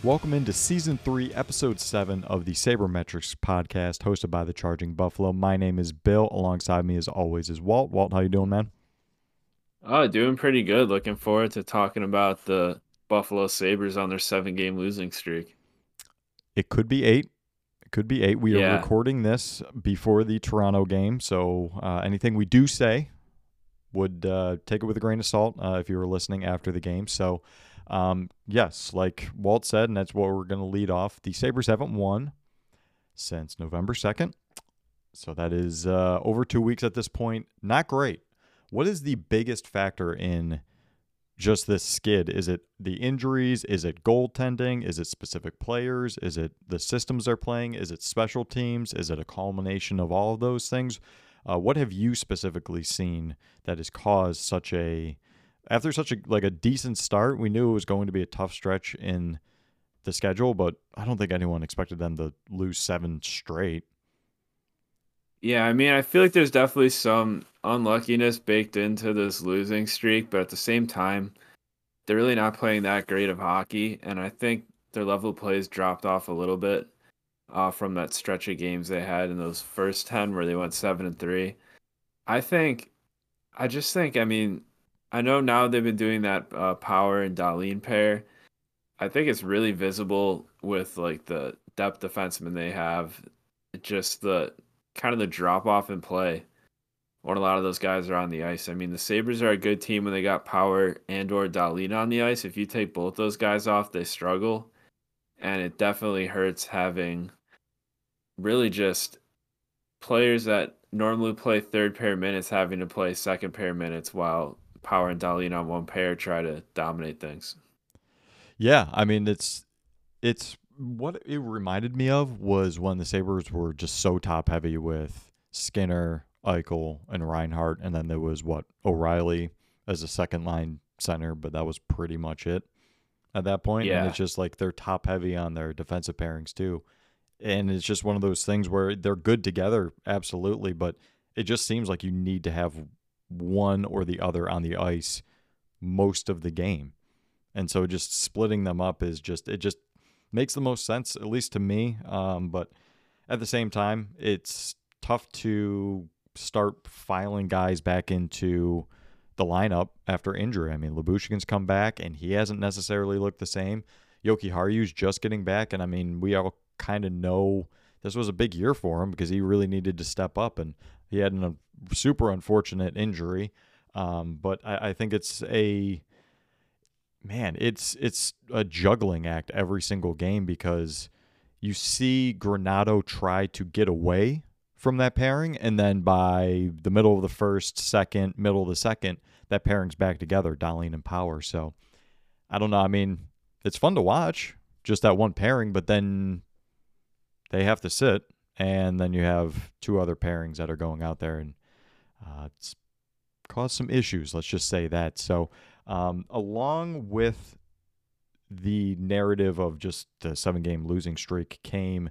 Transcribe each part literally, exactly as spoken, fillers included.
Welcome into Season three, Episode seven of the Sabermetrics podcast hosted by the Charging Buffalo. My name is Bill. Alongside me, as always, is Walt. Walt, how you doing, man? Oh, doing pretty good. Looking forward to talking about the Buffalo Sabres on their seven-game losing streak. It could be eight. It could be eight. We are Yeah, recording this before the Toronto game, so uh, anything we do say would uh, take it with a grain of salt uh, if you were listening after the game. So, um, yes, like Walt said, and that's what we're going to lead off. The Sabres haven't won since November second. So that is uh, over two weeks at this point. Not great. What is the biggest factor in just this skid? Is it the injuries? Is it goaltending? Is it specific players? Is it the systems they're playing? Is it special teams? Is it a culmination of all of those things? Uh, what have you specifically seen that has caused such a after such a like a decent start? We knew it was going to be a tough stretch in the schedule, but I don't think anyone expected them to lose seven straight. yeah. I mean, I feel like there's definitely some unluckiness baked into this losing streak, but at the same time, they're really not playing that great of hockey, and I think their level of plays dropped off a little bit uh, from that stretch of games they had in those first ten where they went seven and three. I think, I just think, I mean, I know now they've been doing that uh, Power and Darlene pair. I think it's really visible with like the depth defensemen they have, just the kind of the drop off in play when a lot of those guys are on the ice. I mean, the Sabres are a good team when they got Power and or Dahlin on the ice. If you take both those guys off, they struggle, and it definitely hurts having really just players that normally play third pair minutes having to play second pair minutes while Power and Dahlin on one pair try to dominate things. Yeah, I mean it's it's what it reminded me of was when the Sabres were just so top heavy with Skinner, Eichel, and Reinhardt, and then there was what O'Reilly as a second line center, but that was pretty much it at that point. And it's Yeah. just like they're top heavy on their defensive pairings too. And it's just one of those things where they're good together, absolutely, but it just seems like you need to have one or the other on the ice most of the game. And so just splitting them up is just it just makes the most sense, at least to me. Um, but at the same time, it's tough to start filing guys back into the lineup after injury. I mean, Lyubushkin's come back, and he hasn't necessarily looked the same. Yoki Haryu's just getting back, and I mean, we all kind of know this was a big year for him because he really needed to step up, and he had a super unfortunate injury. Um, but I, I think it's a man, it's it's a juggling act every single game because you see Granato try to get away from that pairing, and then by the middle of the first, second, middle of the second, that pairing's back together, Darlene and Power. So I don't know. I mean, it's fun to watch, just that one pairing, but then they have to sit, and then you have two other pairings that are going out there, and uh, it's caused some issues. Let's just say that. So, um, along with the narrative of just the seven game losing streak came,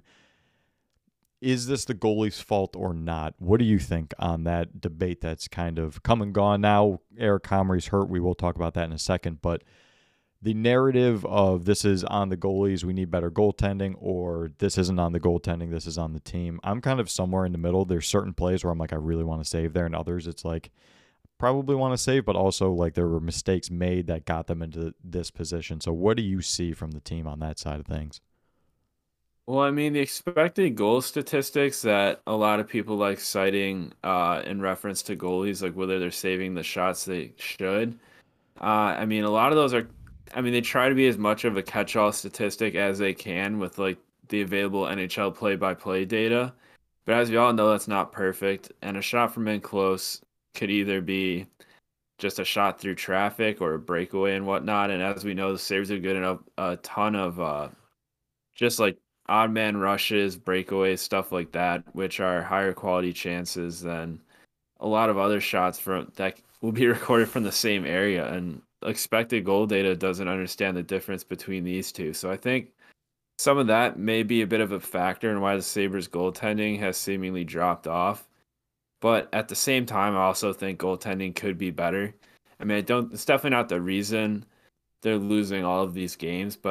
is this the goalie's fault or not? What do you think on that debate that's kind of come and gone now? Eric Comrie's hurt. We will talk about that in a second. But the narrative of this is on the goalies, we need better goaltending, or this isn't on the goaltending, this is on the team. I'm kind of somewhere in the middle. There's certain plays where I'm like, I really want to save there, and others it's like, probably want to save, but also like there were mistakes made that got them into this position. So what do you see from the team on that side of things? Well, I mean, the expected goal statistics that a lot of people like citing uh, in reference to goalies, like whether they're saving the shots they should. Uh, I mean, a lot of those are, I mean, they try to be as much of a catch-all statistic as they can with like the available N H L play-by-play data. But as we all know, that's not perfect. And a shot from in close could either be just a shot through traffic or a breakaway and whatnot. And as we know, the Sabres are good enough a ton of uh, just like odd man rushes, breakaways, stuff like that, which are higher quality chances than a lot of other shots from that will be recorded from the same area. And expected goal data doesn't understand the difference between these two. So I think some of that may be a bit of a factor in why the Sabres goaltending has seemingly dropped off. But at the same time, I also think goaltending could be better. I mean, I don't, it's definitely not the reason they're losing all of these games, but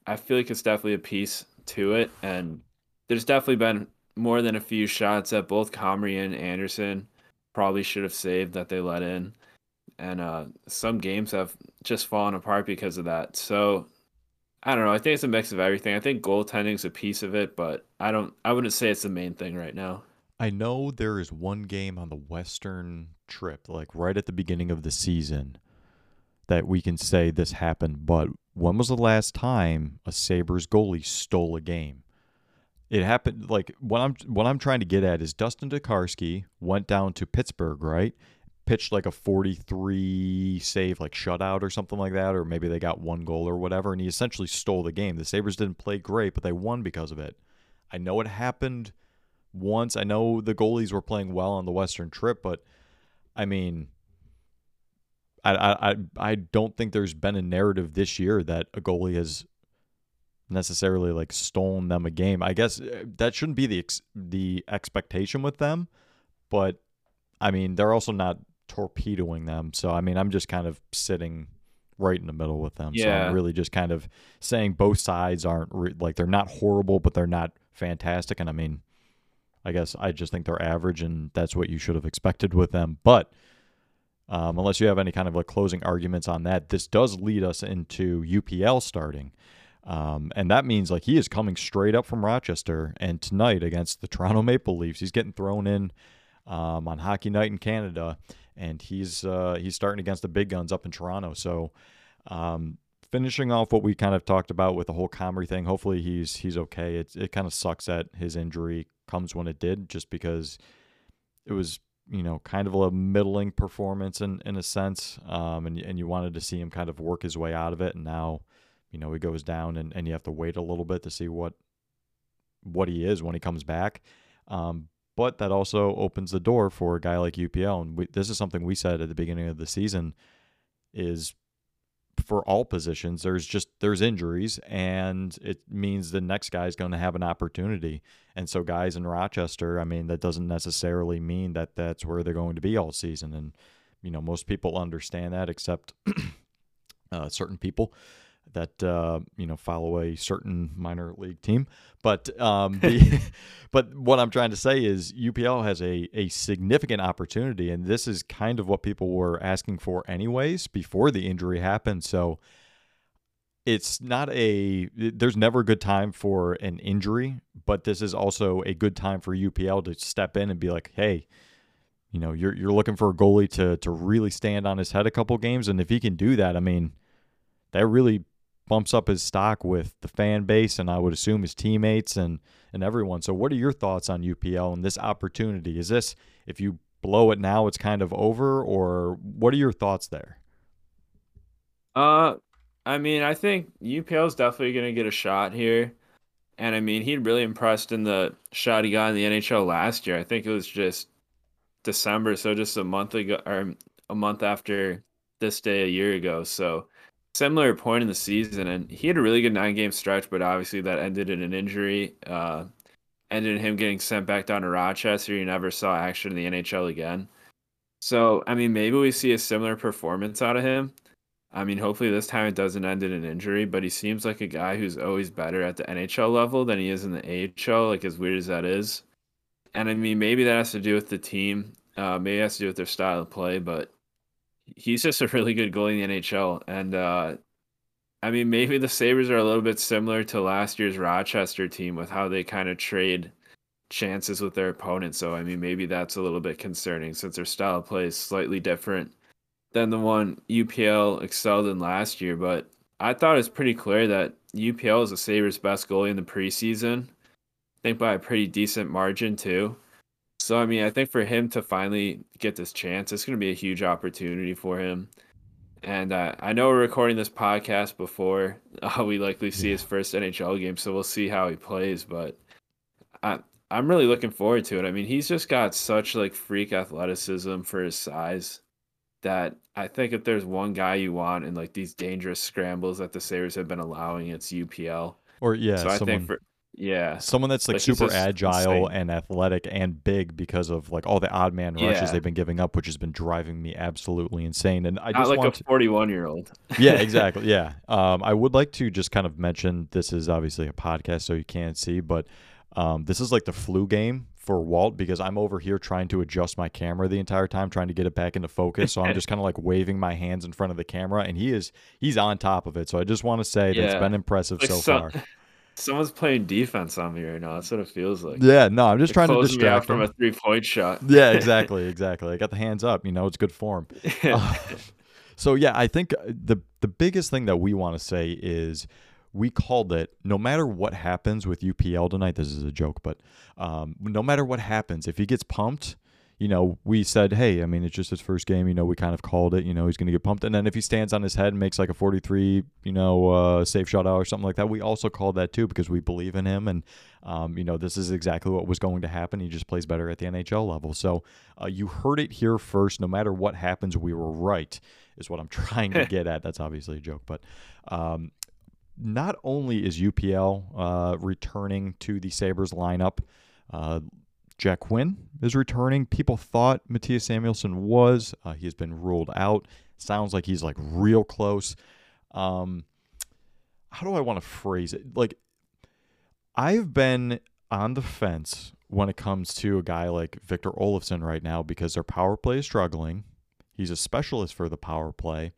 I feel like it's definitely a piece to it, and there's definitely been more than a few shots that both Comrie and Anderson probably should have saved that they let in, and uh, some games have just fallen apart because of that. So I don't know. I think it's a mix of everything. I think goaltending is a piece of it, but I don't. I wouldn't say it's the main thing right now. I know there is one game on the Western trip, like right at the beginning of the season, that we can say this happened, but when was the last time a Sabres goalie stole a game? It happened like what I'm what I'm trying to get at is Dustin Tokarski went down to Pittsburgh, right? Pitched like a forty-three save like shutout or something like that, or maybe they got one goal or whatever, and he essentially stole the game. The Sabres didn't play great, but they won because of it. I know it happened once. I know the goalies were playing well on the Western trip, but I mean, I I I don't think there's been a narrative this year that a goalie has necessarily like stolen them a game. I guess uh, that shouldn't be the ex- the expectation with them, but I mean they're also not torpedoing them. So I mean I'm just kind of sitting right in the middle with them. So I'm Yeah, really just kind of saying both sides aren't re- like they're not horrible, but they're not fantastic. And I mean I guess I just think they're average, and that's what you should have expected with them. But um, unless you have any kind of like closing arguments on that, this does lead us into U P L starting. Um, and that means like he is coming straight up from Rochester, and tonight against the Toronto Maple Leafs, he's getting thrown in um, on Hockey Night in Canada, and he's uh, he's starting against the big guns up in Toronto. So um, finishing off what we kind of talked about with the whole Comrie thing, hopefully he's he's okay. It it kind of sucks that his injury comes when it did, just because it was you know kind of a middling performance in in a sense, um, and and you wanted to see him kind of work his way out of it, and now you know he goes down, and, and you have to wait a little bit to see what what he is when he comes back. Um, but that also opens the door for a guy like U P L, and we, this is something we said at the beginning of the season is for all positions there's just there's injuries, and it means the next guy is going to have an opportunity. And so guys in Rochester, I mean that doesn't necessarily mean that that's where they're going to be all season, and you know most people understand that except uh, certain people that uh, you know follow a certain minor league team. But um, the but what I'm trying to say is U P L has a a significant opportunity, and this is kind of what people were asking for anyways before the injury happened. So it's not a there's never a good time for an injury, but this is also a good time for U P L to step in and be like, hey, you know, you're you're looking for a goalie to to really stand on his head a couple games, and if he can do that, I mean, that really bumps up his stock with the fan base, and I would assume his teammates and and everyone. So what are your thoughts on U P L and this opportunity? Is this, if you blow it now, it's kind of over, or what are your thoughts there? Uh, I mean, I think U P L is definitely going to get a shot here. And I mean, he really impressed in the shot he got in the N H L last year. I think it was just December, so just a month ago or a month after this day a year ago. So similar point in the season, and he had a really good nine game stretch, but obviously that ended in an injury. Uh, ended in him getting sent back down to Rochester. You never saw action in the N H L again. So I mean, maybe we see a similar performance out of him. I mean, hopefully this time it doesn't end in an injury, but he seems like a guy who's always better at the N H L level than he is in the A H L, like as weird as that is. And I mean, maybe that has to do with the team. Uh, maybe it has to do with their style of play, but he's just a really good goalie in the N H L. And uh, I mean, maybe the Sabres are a little bit similar to last year's Rochester team with how they kind of trade chances with their opponents. So, I mean, maybe that's a little bit concerning since their style of play is slightly different than the one U P L excelled in last year. But I thought it was pretty clear that U P L is the Sabres' best goalie in the preseason. I think by a pretty decent margin, too. So, I mean, I think for him to finally get this chance, it's going to be a huge opportunity for him. And uh, I know we're recording this podcast before uh, we likely see Yeah. his first N H L game, so we'll see how he plays. But I, I'm really looking forward to it. I mean, he's just got such like freak athleticism for his size that I think if there's one guy you want in like these dangerous scrambles that the Sabres have been allowing, it's U P L. Or yeah, So I think someone for Yeah. Someone that's like Like he's super just agile insane. and athletic and big because of like all the odd man rushes Yeah. they've been giving up, which has been driving me absolutely insane. And I Not just like a want to, forty-one year old. yeah, exactly. Yeah. Um, I would like to just kind of mention this is obviously a podcast, so you can't see, but um, this is like the flu game for Walt because I'm over here trying to adjust my camera the entire time, trying to get it back into focus. So I'm just kind of like waving my hands in front of the camera, and he is he's on top of it. So I just want to say that it's Yeah. been impressive Like so some far. someone's playing defense on me right now. That's what it feels like. Yeah, no, I'm just They're trying to closing me out distract from him. a three point shot. Yeah, exactly, exactly. I got the hands up. You know, it's good form. Uh, so yeah, I think the the biggest thing that we want to say is we called it. No matter what happens with U P L tonight, this is a joke, but um, no matter what happens, if he gets pumped, you know, we said, hey, I mean, it's just his first game. You know, we kind of called it. You know, he's going to get pumped, and then if he stands on his head and makes like a forty-three, you know, uh, safe shutout or something like that, we also called that too because we believe in him, and um, you know, this is exactly what was going to happen. He just plays better at the N H L level. So uh, you heard it here first. No matter what happens, we were right, is what I'm trying to get at. That's obviously a joke, but um, not only is U P L uh, returning to the Sabres lineup, uh, Jack Quinn is returning. People thought Matthias Samuelsson was. Uh, he has been ruled out. Sounds like he's like real close. Um, how do I want to phrase it? Like, I've been on the fence when it comes to a guy like Victor Olofsson right now because their power play is struggling. He's a specialist for the power play.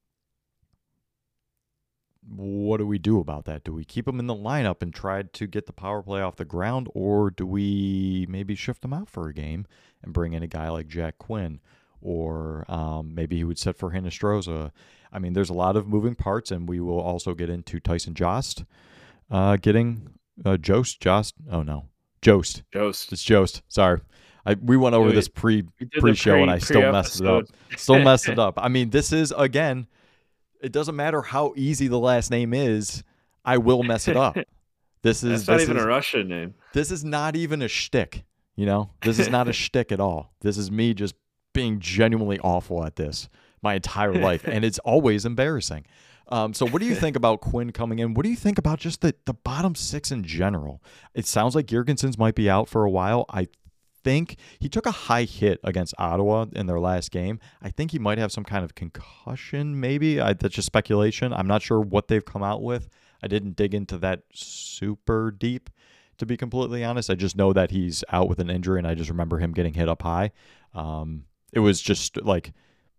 What do we do about that? Do we keep him in the lineup and try to get the power play off the ground, or do we maybe shift him out for a game and bring in a guy like Jack Quinn, or um, maybe he would set for Hinostroza? I mean, there's a lot of moving parts, and we will also get into Tyson Jost uh, getting uh, Jost, Jost. Oh no, Jost. Jost. It's Jost. Sorry. I, we went over Yeah, we- this pre We did the pre show pre- and I still messed it up. pre-episode. Still messed it up. I mean, this is again. It doesn't matter how easy the last name is. I will mess it up. This is That's not this even is, a Russian name. this is not even a shtick. You know, this is not a shtick at all. This is me just being genuinely awful at this my entire life, and it's always embarrassing. Um, so, what do you think about Quinn coming in? What do you think about just the the bottom six in general? It sounds like Jurgensen's might be out for a while. I think he took a high hit against Ottawa in their last game. I think he might have some kind of concussion, maybe. I, that's just speculation. I'm not sure what they've come out with. I didn't dig into that super deep, to be completely honest. I just know that he's out with an injury, and I just remember him getting hit up high. Um, it was just like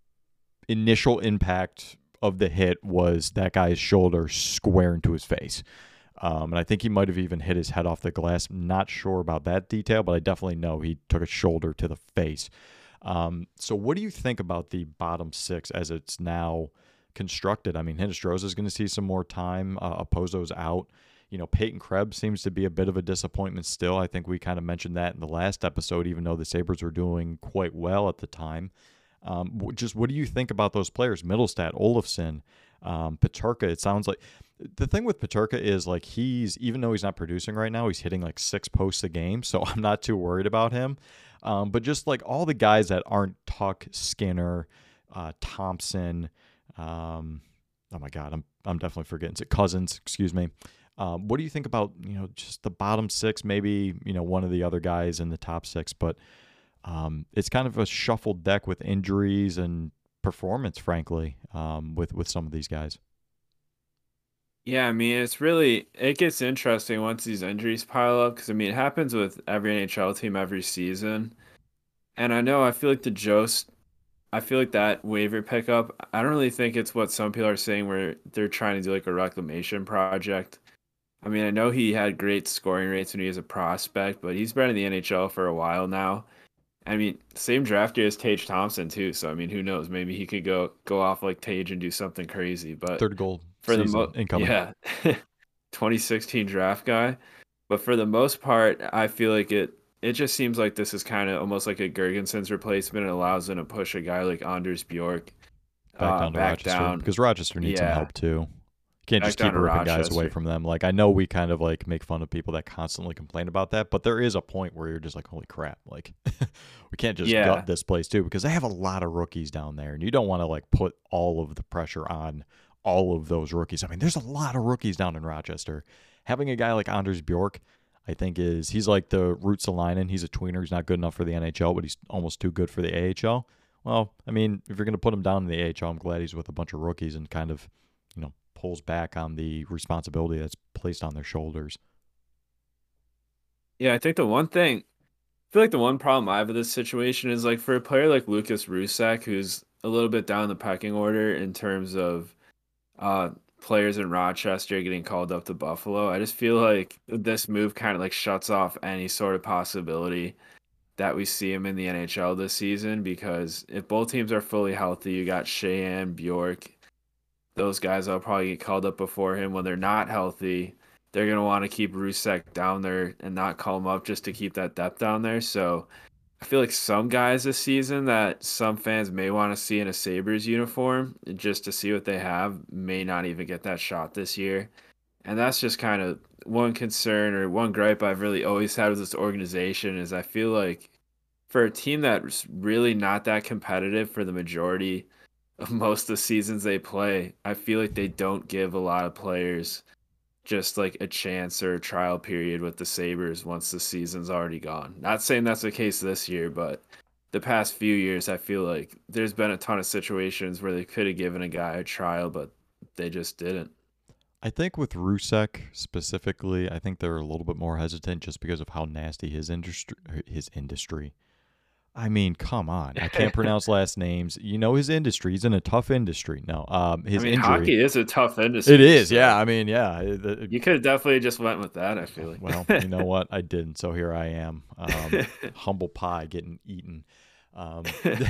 initial impact of the hit was that guy's shoulder square into his face. Um, and I think he might have even hit his head off the glass. Not sure about that detail, but I definitely know he took a shoulder to the face. Um, so what do you think about the bottom six as it's now constructed? I mean, Hinostroza is going to see some more time. Uh, Opozo's out. You know, Peyton Krebs seems to be a bit of a disappointment still. I think we kind of mentioned that in the last episode, even though the Sabres were doing quite well at the time. Um, just what do you think about those players? Middlestat, Olofsson, um, Peterka. It sounds like the thing with Peterka is like he's, even though he's not producing right now, he's hitting like six posts a game. So I'm not too worried about him. Um, but just like all the guys that aren't Tuck, Skinner, uh, Thompson. Um, oh my God, I'm I'm definitely forgetting Cousins. Excuse me. Um, what do you think about, you know, just the bottom six? Maybe, you know, one of the other guys in the top six, but um, it's kind of a shuffled deck with injuries and performance, frankly, um, with with some of these guys. Yeah, I mean, it's really, it gets interesting once these injuries pile up because, I mean, it happens with every N H L team every season. And I know, I feel like the Jost, I feel like that waiver pickup, I don't really think it's what some people are saying where they're trying to do like a reclamation project. I mean, I know he had great scoring rates when he was a prospect, but he's been in the N H L for a while now. I mean, same draft year as Tage Thompson too. So I mean, who knows? Maybe he could go go off like Tage and do something crazy. But Third goal for the season mo- incoming. yeah, twenty sixteen draft guy. But for the most part, I feel like it it just seems like this is kind of almost like a Gergensen's replacement. It allows them to push a guy like Anders Bjork Back uh, down to back Rochester down. because Rochester needs some Yeah. help too. Can't Back just down keep to ripping guys away Rochester. from them. Like I know we kind of like make fun of people that constantly complain about that, but there is a point where you're just like, holy crap, like we can't just Yeah. gut this place too because they have a lot of rookies down there, and you don't want to like put all of the pressure on all of those rookies. I mean, there's a lot of rookies down in Rochester. having a guy like Anders Bjork, I think is he's like the Ruotsalainen. He's a tweener. He's not good enough for the N H L, but he's almost too good for the A H L. Well, I mean, if you're going to put him down in the A H L, I'm glad he's with a bunch of rookies and kind of, you know, pulls back on the responsibility that's placed on their shoulders. Yeah, I think the one thing I feel like the one problem I have with this situation is like for a player like Lucas Rusak, who's a little bit down the pecking order in terms of uh players in Rochester getting called up to Buffalo. I just feel like this move kind of like shuts off any sort of possibility that we see him in the N H L this season because if both teams are fully healthy, you got Sheahan, Bjork, those guys will probably get called up before him. When they're not healthy, they're gonna want to keep Rusek down there and not call him up just to keep that depth down there. So I feel like some guys this season that some fans may want to see in a Sabres uniform just to see what they have may not even get that shot this year. And that's just kind of one concern or one gripe I've really always had with this organization is I feel like for a team that's really not that competitive for the majority of most of the seasons they play, I feel like they don't give a lot of players just like a chance or a trial period with the Sabres once the season's already gone. Not saying that's the case this year, but the past few years, I feel like there's been a ton of situations where they could have given a guy a trial, but they just didn't. I think with Rusek specifically, I think they're a little bit more hesitant just because of how nasty his industry his industry. I mean, come on. I can't pronounce last names. You know his industry. He's in a tough industry. No, um, I his mean, injury. hockey is a tough industry. It is, so yeah. I mean, yeah. it- it- You could have definitely just went with that, I feel like. well, you know what? I didn't. So here I am, um, humble pie getting eaten. Um,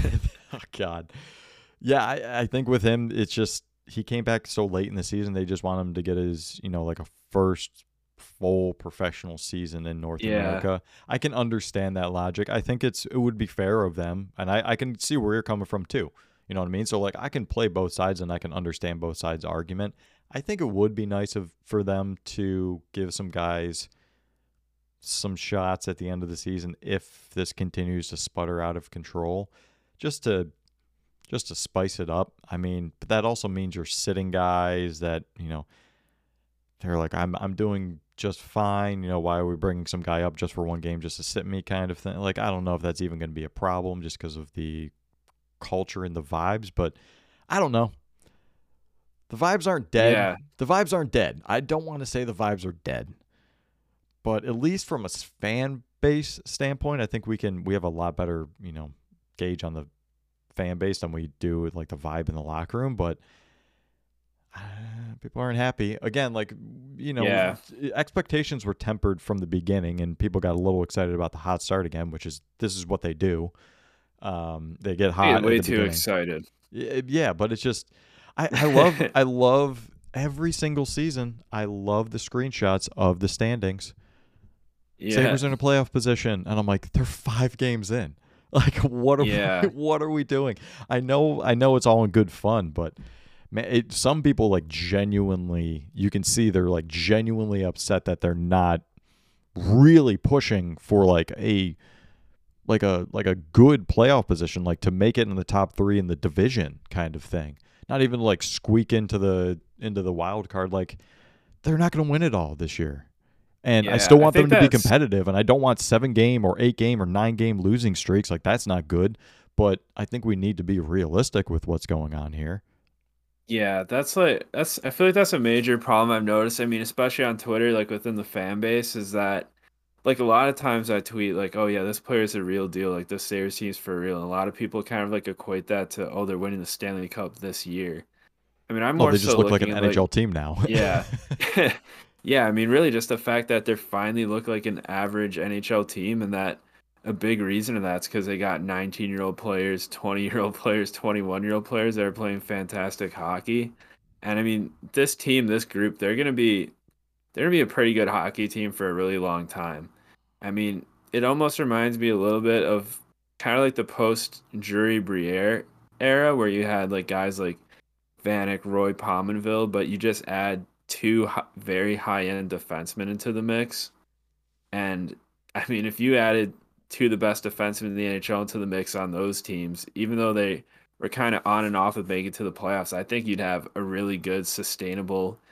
oh God, yeah. I, I think with him, it's just he came back so late in the season. They just want him to get his, you know, like a first full professional season in North Yeah. America. I can understand that logic. I think it's it would be fair of them, and I, I can see where you're coming from too. You know what I mean? So like I can play both sides and I can understand both sides' argument. I think it would be nice of for them to give some guys some shots at the end of the season if this continues to sputter out of control, just to just to spice it up. I mean, but that also means you're sitting guys that, you know, they're like, I'm I'm doing just fine. You know, why are we bringing some guy up just for one game just to sit me kind of thing? Like, I don't know if that's even going to be a problem just because of the culture and the vibes, but I don't know. The vibes aren't dead. Yeah. The vibes aren't dead. I don't want to say the vibes are dead, but at least from a fan base standpoint, I think we can we have a lot better, you know, gauge on the fan base than we do with like the vibe in the locker room. But uh, people aren't happy. Again, like, you know, Yeah. expectations were tempered from the beginning, and people got a little excited about the hot start again, which is this is what they do. Um, they get hot. Get at way the too beginning. excited. Y- Yeah, but it's just I, I love I love every single season. I love the screenshots of the standings. Yeah. Sabres in a playoff position, and I'm like, they're five games in. Like, what are Yeah. we, what are we doing? I know I know it's all in good fun, but man, it, some people like genuinely, you can see they're like genuinely upset that they're not really pushing for like a like a like a good playoff position, like to make it in the top three in the division kind of thing. Not even like squeak into the into the wild card. Like, they're not going to win it all this year. And I Yeah, still I want them think to be that's- competitive, and I don't want seven game or eight game or nine game losing streaks. Like, that's not good. But I think we need to be realistic with what's going on here. Yeah, that's like that's I feel like that's a major problem I've noticed. I mean, especially on Twitter, like within the fan base, is that like a lot of times I tweet like, "Oh yeah, this player is a real deal. Like this Sabres team's for real." And a lot of people kind of like equate that to, "Oh, they're winning the Stanley Cup this year." I mean, I'm Oh, more they just so look like an looking at N H L team now. yeah. Yeah, I mean, really just the fact that they're finally look like an average N H L team and that a big reason of that's because they got nineteen-year-old players, twenty-year-old players, twenty-one-year-old players that are playing fantastic hockey. And I mean, this team, this group, they're gonna be they're gonna be a pretty good hockey team for a really long time. I mean, it almost reminds me a little bit of kind of like the post Drury Briere era where you had like guys like Vanek, Roy Pominville, but you just add two hi- very high-end defensemen into the mix. And I mean, if you added two of the best defensemen in the N H L into the mix on those teams, even though they were kind of on and off of making it to the playoffs, I think you'd have a really good, sustainable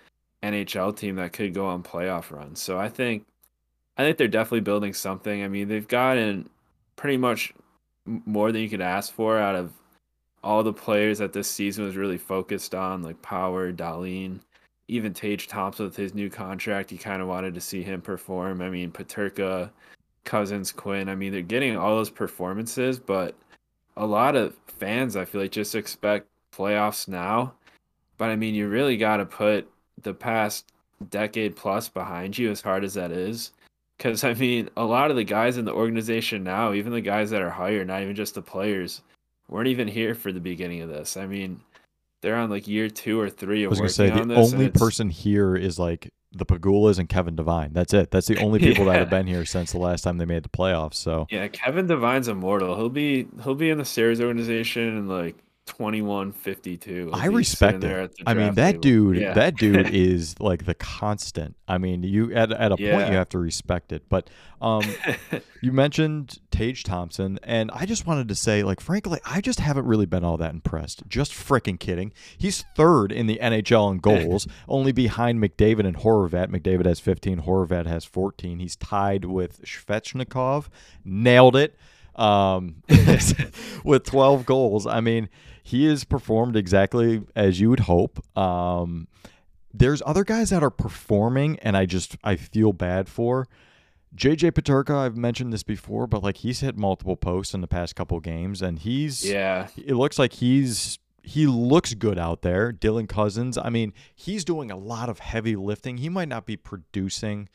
N H L team that could go on playoff runs. So I think I think they're definitely building something. I mean, they've gotten pretty much more than you could ask for out of all the players that this season was really focused on, like Power, Dahlin, even Tage Thompson with his new contract. You kind of wanted to see him perform. I mean, Paterka, Cousins, Quinn. I mean, they're getting all those performances, but a lot of fans, I feel like, just expect playoffs now. But I mean, you really got to put the past decade plus behind you, as hard as that is. Because, I mean, a lot of the guys in the organization now, even the guys that are hired, not even just the players, weren't even here for the beginning of this. I mean, they're on like year two or three I of was gonna say working the on this, and only it's person here is like the Pagulas and Kevin Devine. That's it. That's the only people that have yeah, been here since the last time they made the playoffs. So yeah. Kevin Devine's immortal. He'll be he'll be in the Sayers organization in like twenty one fifty two. He'll I be sitting respect it. there at the I mean, draft that table. dude, Yeah, that dude is like the constant. I mean, you at at a point you yeah. have to respect it. But um, you mentioned Tage Thompson, and I just wanted to say, like, frankly, I just haven't really been all that impressed. Just freaking kidding. He's third in the N H L in goals, only behind McDavid and Horvat. McDavid has fifteen, Horvat has fourteen. He's tied with Svechnikov. Nailed it. Um, with twelve goals. I mean, he has performed exactly as you would hope. Um, there's other guys that are performing, and I just I feel bad for. J J Paterka, I've mentioned this before, but like he's hit multiple posts in the past couple games, and he's Yeah, it looks like he's he looks good out there. Dylan Cousins, I mean, he's doing a lot of heavy lifting. He might not be producing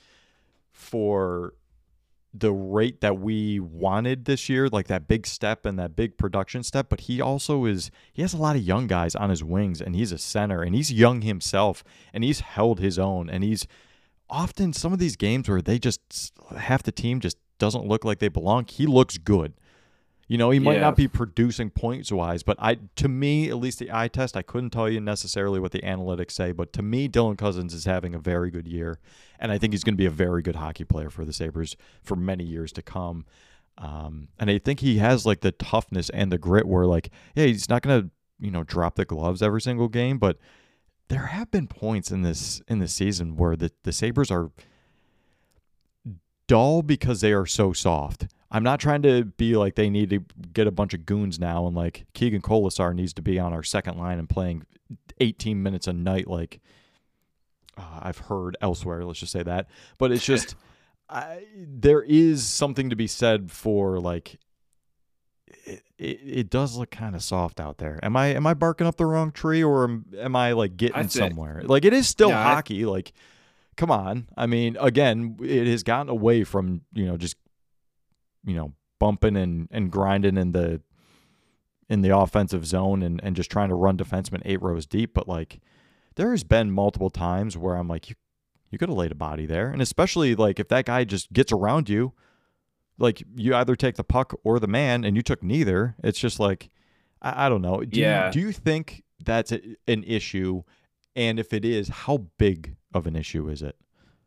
for the rate that we wanted this year, like that big step and that big production step, but he also is he has a lot of young guys on his wings, and he's a center, and he's young himself, and he's held his own, and he's often some of these games where they just half the team just doesn't look like they belong. He looks good. You know, he might yeah. not be producing points wise, but I to me, at least the eye test, I couldn't tell you necessarily what the analytics say, but to me, Dylan Cousins is having a very good year, and I think he's going to be a very good hockey player for the Sabres for many years to come. Um, and I think he has like the toughness and the grit where like, yeah, he's not going to, you know, drop the gloves every single game, but there have been points in this in this season where the, the Sabres are dull because they are so soft. I'm not trying to be like they need to get a bunch of goons now and like Keegan Colasar needs to be on our second line and playing eighteen minutes a night like uh, I've heard elsewhere. Let's just say that. But it's just I, there is something to be said for like it, it, it does look kind of soft out there. Am I am I barking up the wrong tree, or am, am I like I getting think somewhere? Like it is still yeah, I, hockey. Like come on. I mean, again, it has gotten away from, you know, just you know, bumping and, and grinding in the in the offensive zone and, and just trying to run defensemen eight rows deep. But like there has been multiple times where I'm like, you you could have laid a body there. And especially like if that guy just gets around you, like you either take the puck or the man, and you took neither. It's just like I, I don't know. Do you yeah. do you think that's a, an issue? And if it is, how big of an issue is it?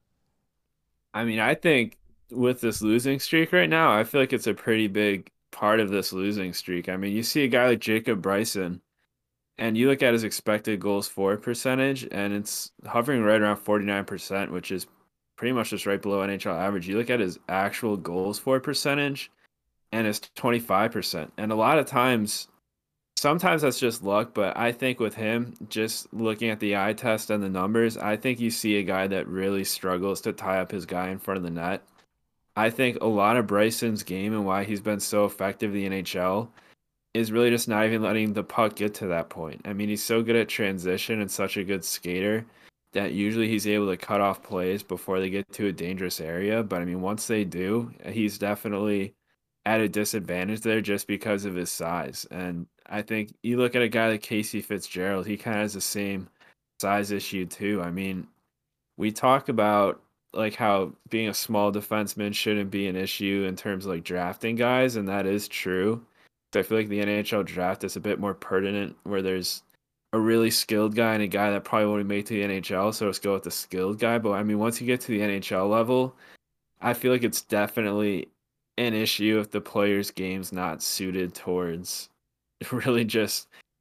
I mean, I think with this losing streak right now, I feel like it's a pretty big part of this losing streak. I mean, you see a guy like Jacob Bryson, and you look at his expected goals for percentage, and it's hovering right around forty-nine percent, which is pretty much just right below N H L average. You look at his actual goals for percentage, and it's twenty-five percent. And a lot of times, sometimes that's just luck, but I think with him, just looking at the eye test and the numbers, I think you see a guy that really struggles to tie up his guy in front of the net. I think a lot of Bryson's game and why he's been so effective in the N H L is really just not even letting the puck get to that point. I mean, he's so good at transition and such a good skater that usually he's able to cut off plays before they get to a dangerous area. But I mean, once they do, he's definitely at a disadvantage there just because of his size. And I think you look at a guy like Casey Fitzgerald, he kind of has the same size issue too. I mean, we talk about like how being a small defenseman shouldn't be an issue in terms of like drafting guys, and that is true. So I feel like the N H L draft is a bit more pertinent where there's a really skilled guy and a guy that probably won't make to the N H L, so let's go with the skilled guy. But I mean, once you get to the N H L level, I feel like it's definitely an issue if the player's game's not suited towards really just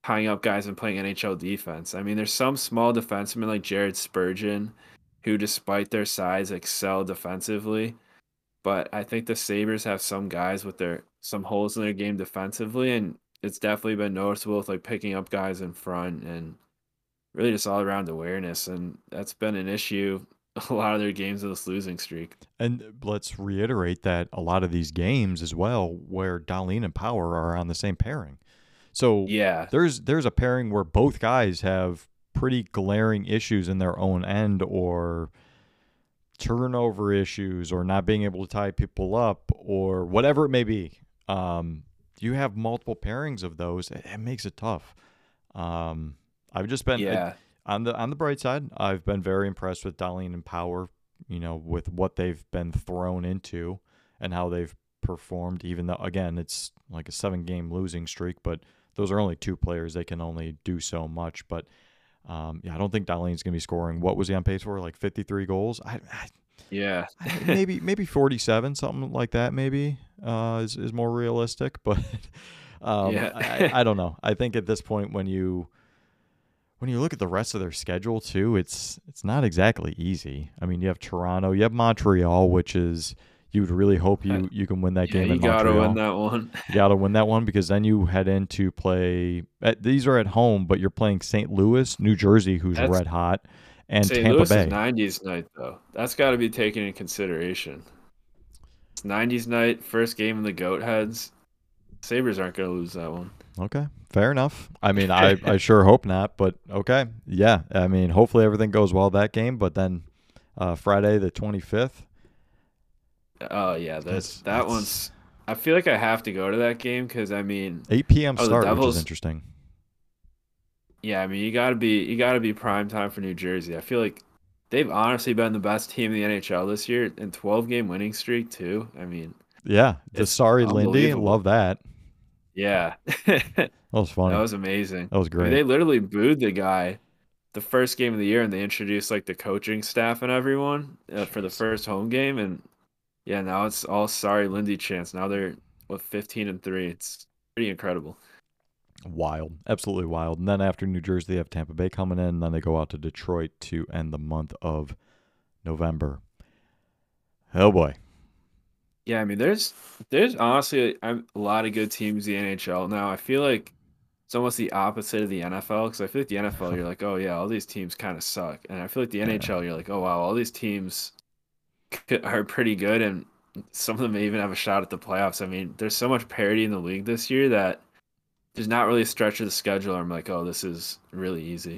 tying up guys and playing N H L defense. I mean, there's some small defensemen like Jared Spurgeon who, despite their size, excel defensively. But I think the Sabres have some guys with their some holes in their game defensively, and it's definitely been noticeable with like picking up guys in front and really just all around awareness. And that's been an issue a lot of their games of this losing streak. And let's reiterate that a lot of these games as well, where Dahlin and Power are on the same pairing. So Yeah. there's there's a pairing where both guys have pretty glaring issues in their own end, or turnover issues, or not being able to tie people up, or whatever it may be. Um, you have multiple pairings of those. It, it makes it tough. Um, I've just been Yeah. on the on the bright side. I've been very impressed with Dahlin and Power. You know, with what they've been thrown into and how they've performed. Even though, again, it's like a seven-game losing streak, but those are only two players. They can only do so much. But um, yeah, I don't think Dahlin's going to be scoring. What was he on pace for? Like fifty-three goals? I, I Yeah. maybe maybe forty-seven, something like that. Maybe uh, is is more realistic. But um, Yeah. I, I don't know. I think at this point, when you when you look at the rest of their schedule too, it's it's not exactly easy. I mean, you have Toronto, you have Montreal, which is you would really hope you you can win that Yeah, game you in gotta Montreal. win that one. You got to win that one, because then you head into play. At, these are at home, but you're playing Saint Louis, New Jersey, who's That's red hot, and Saint Tampa Louis Bay. is nineties night though. That's got to be taken into consideration. It's nineties night, first game of the Goat Heads. Sabres aren't gonna lose that one. Okay, fair enough. I mean, I, I sure hope not, but okay. Yeah, I mean, hopefully everything goes well that game, but then uh, Friday the twenty-fifth. Oh yeah, That's- that's that that's- one's. I feel like I have to go to that game because I mean, eight p.m. Oh, the start, which Devils- is interesting. yeah, I mean you gotta be you gotta be prime time for New Jersey. I feel like they've honestly been the best team in the N H L this year, and twelve game winning streak too. I mean, Yeah, the It's sorry Lindy, unbelievable. love that. yeah, that That was funny. was amazing. That was I mean, great. they literally booed the guy the first game of the year, and they introduced like the coaching staff and everyone uh, for the first home game, and yeah, now it's all sorry Lindy chance. Now they're with fifteen and three. It's pretty incredible. Wild, absolutely wild. And then after New Jersey, they have Tampa Bay coming in, and then they go out to Detroit to end the month of November. Oh boy. Yeah, I mean, there's there's honestly a, a lot of good teams in the N H L now. I feel like it's almost the opposite of the N F L because I feel like the N F L you're like, oh yeah, all these teams kind of suck, and I feel like the N H L you're like, oh wow, all these teams are pretty good, and some of them may even have a shot at the playoffs. I mean, there's so much parity in the league this year that there's not really a stretch of the schedule where I'm like, oh, this is really easy.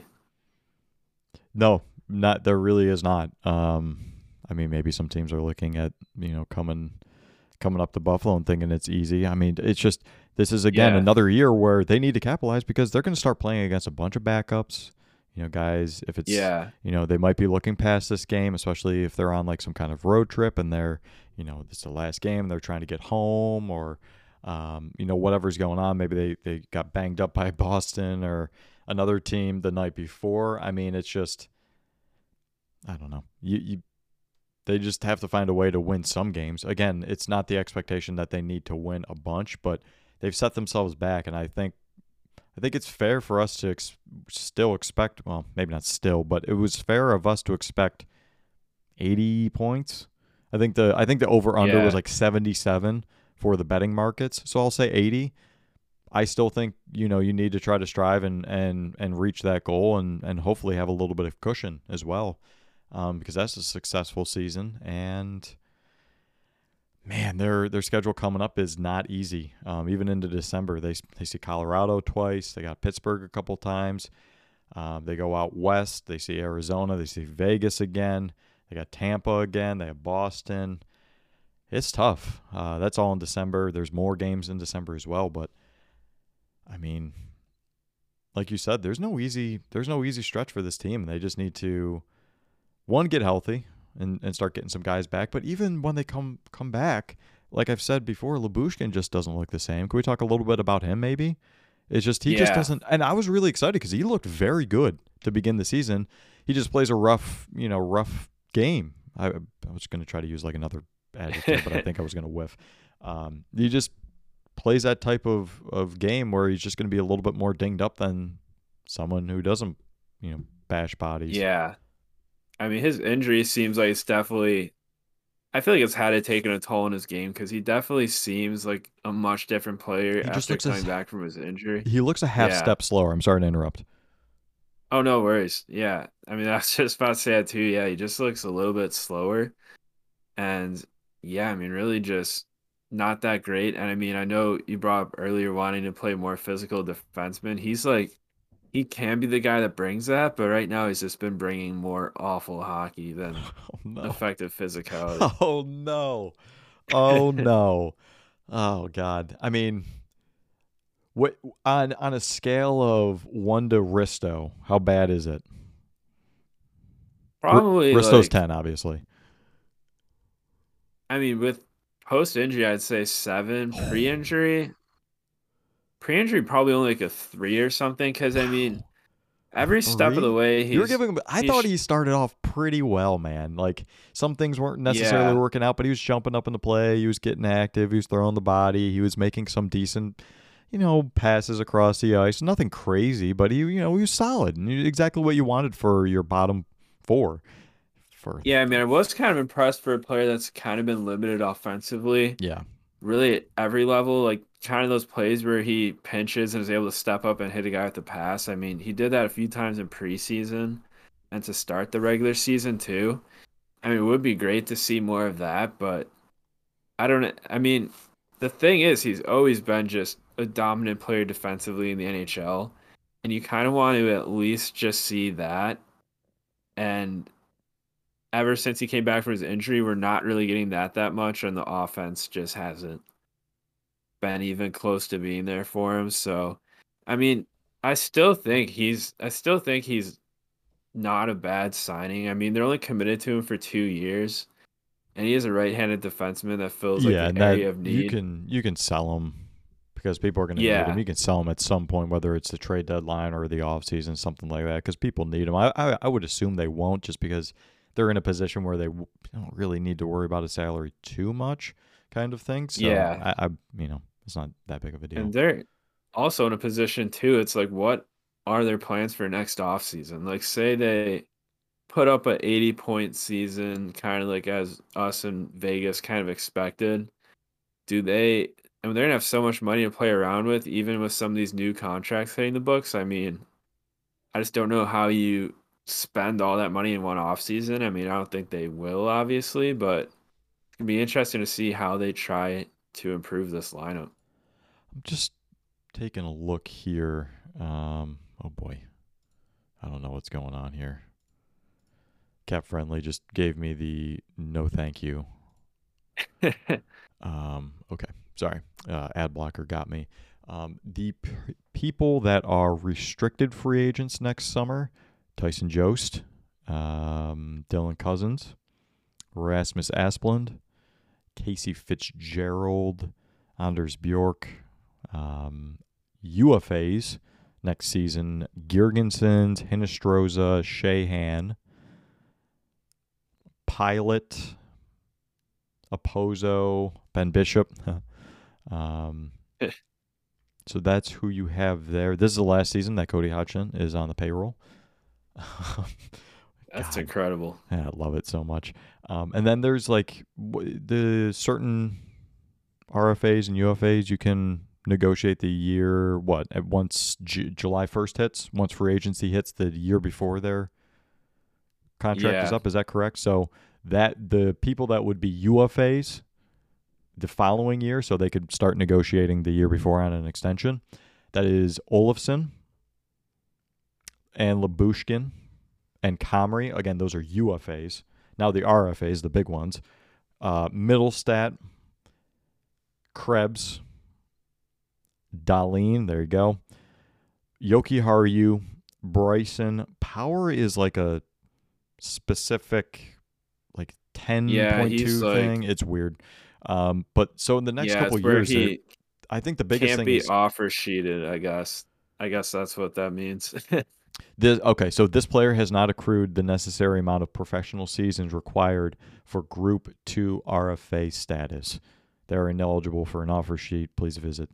No, not there really is not. Um, I mean, maybe some teams are looking at, you know, coming coming up to Buffalo and thinking it's easy. I mean, it's just this is again Yeah. another year where they need to capitalize because they're going to start playing against a bunch of backups. You know, guys, if it's Yeah, you know, they might be looking past this game, especially if they're on like some kind of road trip and they're, you know, it's the last game and they're trying to get home, or um, you know, whatever's going on. Maybe they, they got banged up by Boston or another team the night before. I mean, it's just, I don't know. You, you, they just have to find a way to win some games. Again, it's not the expectation that they need to win a bunch, but they've set themselves back, and I think I think it's fair for us to ex- still expect, well, maybe not still, but it was fair of us to expect eighty points. I think the I think the over under Yeah. was like seventy-seven for the betting markets. So I'll say eighty. I still think, you know, you need to try to strive and and and reach that goal, and and hopefully have a little bit of cushion as well. Um, because that's a successful season, and man, their their schedule coming up is not easy. Um, even into December, they they see Colorado twice. They got Pittsburgh a couple times. Um, they go out west. They see Arizona. They see Vegas again. They got Tampa again. They have Boston. It's tough. Uh, that's all in December. There's more games in December as well. But I mean, like you said, there's no easy there's no easy stretch for this team. They just need to, one, get healthy and, and start getting some guys back. But even when they come come back, like I've said before, Lyubushkin just doesn't look the same. Can we talk a little bit about him maybe? It's just he just Yeah. doesn't. And I was really excited because he looked very good to begin the season. He just plays a rough, you know, rough game. I, I was going to try to use like another adjective, but I think I was going to whiff. Um, he just plays that type of, of game where he's just going to be a little bit more dinged up than someone who doesn't, you know, bash bodies. Yeah. I mean, his injury seems like it's definitely. I feel like it's had it taken a toll on his game because he definitely seems like a much different player He just after looks as coming back from his injury. he looks a half Yeah. step slower. I'm sorry to interrupt. Oh, no worries. Yeah. I mean, I was just about to say that too. Yeah, he just looks a little bit slower. And yeah, I mean, really just not that great. And I mean, I know you brought up earlier wanting to play more physical defenseman. He's like, he can be the guy that brings that, but right now he's just been bringing more awful hockey than Oh no. effective physicality. Oh no. Oh no. Oh god. I mean, what on on a scale of one to Risto, how bad is it? R- Probably Risto's like, ten, obviously. I mean, with post injury, I'd say seven. Pre injury, pre injury, probably only like a three or something. Because I mean, Wow. A every step of the three? way, You were he's giving him. I thought he's he started off pretty well, man. Like some things weren't necessarily yeah. working out, but he was jumping up in the play. He was getting active. He was throwing the body. He was making some decent, you know, passes across the ice. Nothing crazy, but he, you know, he was solid and he- exactly what you wanted for your bottom four. For Yeah, I mean, I was kind of impressed for a player that's kind of been limited offensively, yeah, really at every level. Like, kind of those plays where he pinches and is able to step up and hit a guy with the pass. I mean, he did that a few times in preseason and to start the regular season, too. I mean, it would be great to see more of that, but I don't, I mean, the thing is, he's always been just a dominant player defensively in the N H L, and you kind of want to at least just see that. And ever since he came back from his injury, we're not really getting that that much, and the offense just hasn't been even close to being there for him. So, I mean, I still think he's I still think he's not a bad signing. I mean, they're only committed to him for two years, and he is a right-handed defenseman that fills like yeah, an and that area of you need. can you can sell him because people are going to need him. Yeah, You can sell him at some point, whether it's the trade deadline or the off season, something like that, because people need him. I, I I would assume they won't, just because they're in a position where they w- don't really need to worry about a salary too much, kind of thing. So yeah, I, I you know it's not that big of a and deal. they're also in a position too. It's like, what are their plans for next offseason? Like, say they put up a eighty point season, kind of like as us in Vegas kind of expected. Do they? I mean, they're gonna have so much money to play around with, even with some of these new contracts hitting the books. I mean, I just don't know how you spend all that money in one off season. I mean, I don't think they will, obviously, but it'd be interesting to see how they try to improve this lineup. I'm just taking a look here. Um, oh boy, I don't know what's going on here. Cap Friendly just gave me the no thank you. Um, okay, sorry. Uh, ad blocker got me. Um, the p- people that are restricted free agents next summer: Tyson Jost, um, Dylan Cousins, Rasmus Asplund, Casey Fitzgerald, Anders Bjork, um, U F As next season: Girgensons, Hinestroza, Shahan, Pilot, Opozo, Ben Bishop. um, so that's who you have there. This is the last season that Cody Hodgson is on the payroll. That's God, incredible. I love it so much. Um, and then there's like w- the certain R F As and U F As you can negotiate the year. What at once J- July first hits, once free agency hits, the year before their contract is Yeah, up. Is that correct? So that the people that would be U F As the following year, so they could start negotiating the year before on an extension. That is Olafson and Labushkin and Comrie. Again, those are U F As. Now the R F As, the big ones. Uh, Middlestat, Krebs, Darlene, there you go. Yoki Haru, Bryson. Power is like a specific like yeah, he's ten point two thing. like, It's weird. Um, but so in the next yeah, couple it's where years, it, he I think the biggest can't thing be is offer sheeted, I guess. I guess that's what that means. this. Okay, so this player has not accrued the necessary amount of professional seasons required for Group Two R F A status. they're ineligible for an offer sheet. Please visit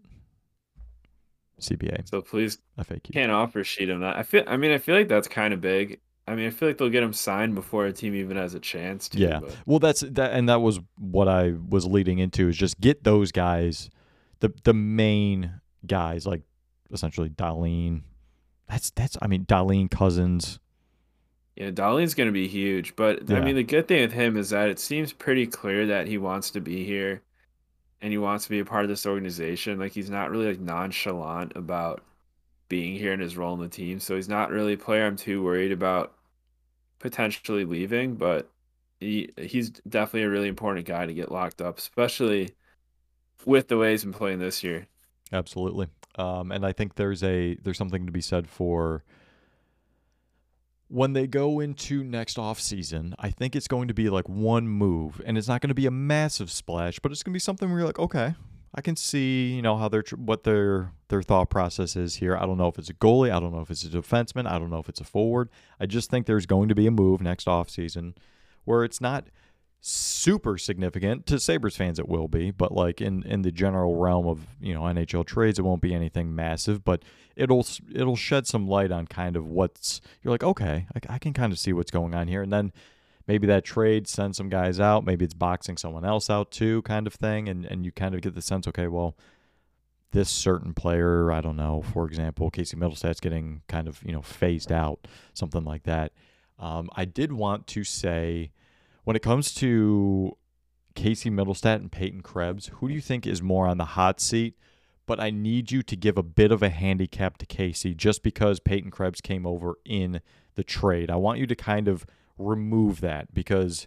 C B A So please F A Q. can't offer sheet him that. I feel. I mean, I feel like that's kind of big. I mean, I feel like they'll get him signed before a team even has a chance to. Yeah. But Well, that's that, and that was what I was leading into is just get those guys, the the main guys like essentially Darlene. That's that's I mean Darlene Cousins. yeah, Darlene's going to be huge. But I Yeah. mean, the good thing with him is that it seems pretty clear that he wants to be here and he wants to be a part of this organization. Like he's not really like nonchalant about being here in his role in the team. So he's not really a player I'm too worried about potentially leaving, but he he's definitely a really important guy to get locked up, especially with the way he's been playing this year. Absolutely. Um, and I think there's a there's something to be said for when they go into next off season. I think it's going to be like one move, and it's not going to be a massive splash, but it's going to be something where you're like, okay, I can see, you know, how their what their their thought process is here. I don't know if it's a goalie, I don't know if it's a defenseman, I don't know if it's a forward. I just think there's going to be a move next off season where it's not super significant. To Sabres fans it will be, but like in in the general realm of, you know, N H L trades, it won't be anything massive, but it'll it'll shed some light on kind of what's, you're like, okay, I, I can kind of see what's going on here. And then maybe that trade sends some guys out, maybe it's boxing someone else out too, kind of thing, and and you kind of get the sense, okay, well, this certain player, I don't know, for example, Casey Middlestat's getting kind of, you know, phased out, something like that. um, I did want to say, when it comes to Casey Middlestat and Peyton Krebs, who do you think is more on the hot seat? But I need you to give a bit of a handicap to Casey just because Peyton Krebs came over in the trade. I want you to kind of remove that because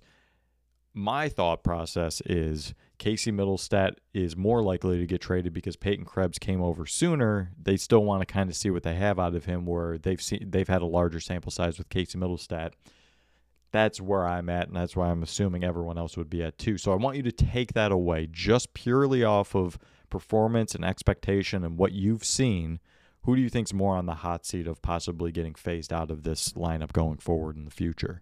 my thought process is Casey Middlestat is more likely to get traded because Peyton Krebs came over sooner. They still want to kind of see what they have out of him, where they've seen they've had a larger sample size with Casey Middlestat. That's where I'm at, and that's why I'm assuming everyone else would be at too. So I want you to take that away just purely off of performance and expectation and what you've seen. Who do you think's more on the hot seat of possibly getting phased out of this lineup going forward in the future?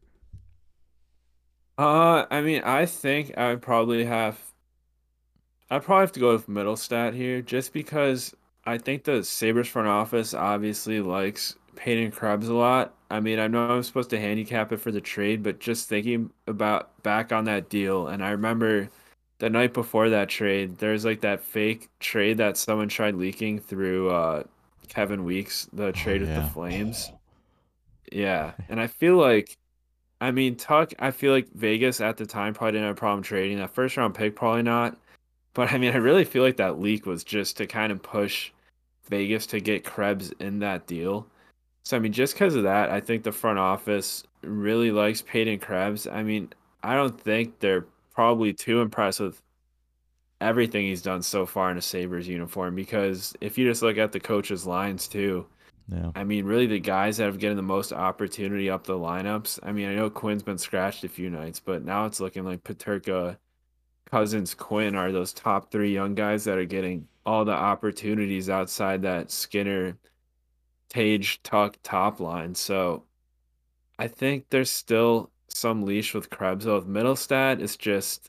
Uh, I mean, I think I would probably have. I'd probably have to go with Middlestat here, just because I think the Sabres front office obviously likes Peyton Krebs a lot. I mean, I know I'm supposed to handicap it for the trade, but just thinking about back on that deal, and I remember the night before that trade, there's like that fake trade that someone tried leaking through uh, Kevin Weeks, the Oh trade with the yeah. Flames. Yeah, and I feel like, I mean, Tuck, I feel like Vegas at the time probably didn't have a problem trading. That first round pick, probably not. But I mean, I really feel like that leak was just to kind of push Vegas to get Krebs in that deal. So, I mean, just because of that, I think the front office really likes Peyton Krebs. I mean, I don't think they're probably too impressed with everything he's done so far in a Sabres uniform, because if you just look at the coach's lines too, Yeah. I mean, really the guys that have getting the most opportunity up the lineups. I mean, I know Quinn's been scratched a few nights, but now it's looking like Paterka, Cousins, Quinn are those top three young guys that are getting all the opportunities outside that Skinner, Tage, Tuck top line. So I think there's still some leash with Krebs. With Middlestat, it's just,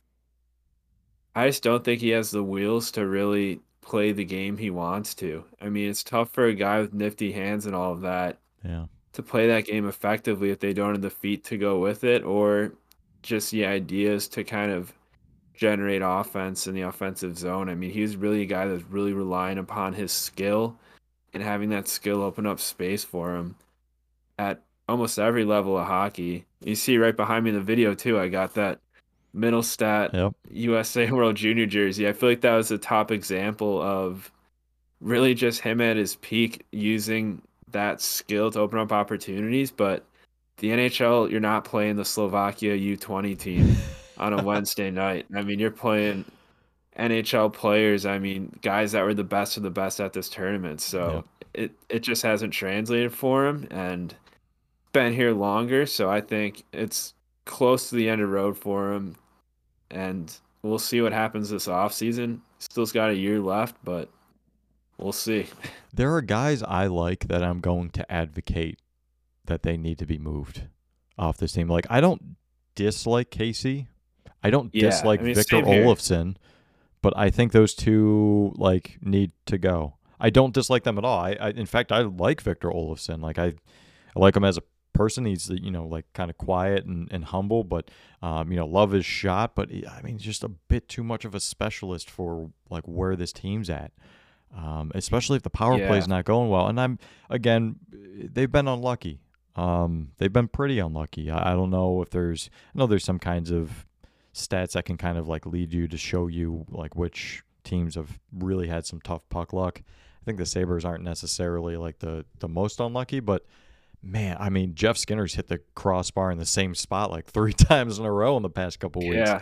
I just don't think he has the wheels to really play the game he wants to. I mean, it's tough for a guy with nifty hands and all of that Yeah. to play that game effectively if they don't have the feet to go with it, or just the ideas to kind of generate offense in the offensive zone. I mean, he's really a guy that's really relying upon his skill and having that skill open up space for him at almost every level of hockey. You see right behind me in the video too, I got that Middlestat Yep. U S A World Junior jersey. I feel like that was a top example of really just him at his peak using that skill to open up opportunities. But the N H L, you're not playing the Slovakia U twenty team on a Wednesday night. I mean, you're playing N H L players. I mean, guys that were the best of the best at this tournament. Yep. So it, it just hasn't translated for him, and been here longer. So I think it's close to the end of the road for him. And we'll see what happens this offseason. Still's got a year left, but we'll see. There are guys I like that I'm going to advocate that they need to be moved off this team. Like, I don't dislike Casey. I don't Yeah, dislike I mean, Victor same here. Olofsson, but I think those two like need to go. I don't dislike them at all. I, I in fact, I like Victor Olofsson. Like I, I like him as a person. He's, you know, like kind of quiet and, and humble, but um, you know, love his shot. But he, I mean, he's just a bit too much of a specialist for like where this team's at. Um, especially if the power Yeah. play is not going well. And I'm again, they've been unlucky. Um, they've been pretty unlucky. I, I don't know if there's, I know there's some kinds of stats that can kind of like lead you to show you like which teams have really had some tough puck luck. I think the Sabres aren't necessarily like the the most unlucky, but man, I mean, Jeff Skinner's hit the crossbar in the same spot like three times in a row in the past couple weeks. Yeah.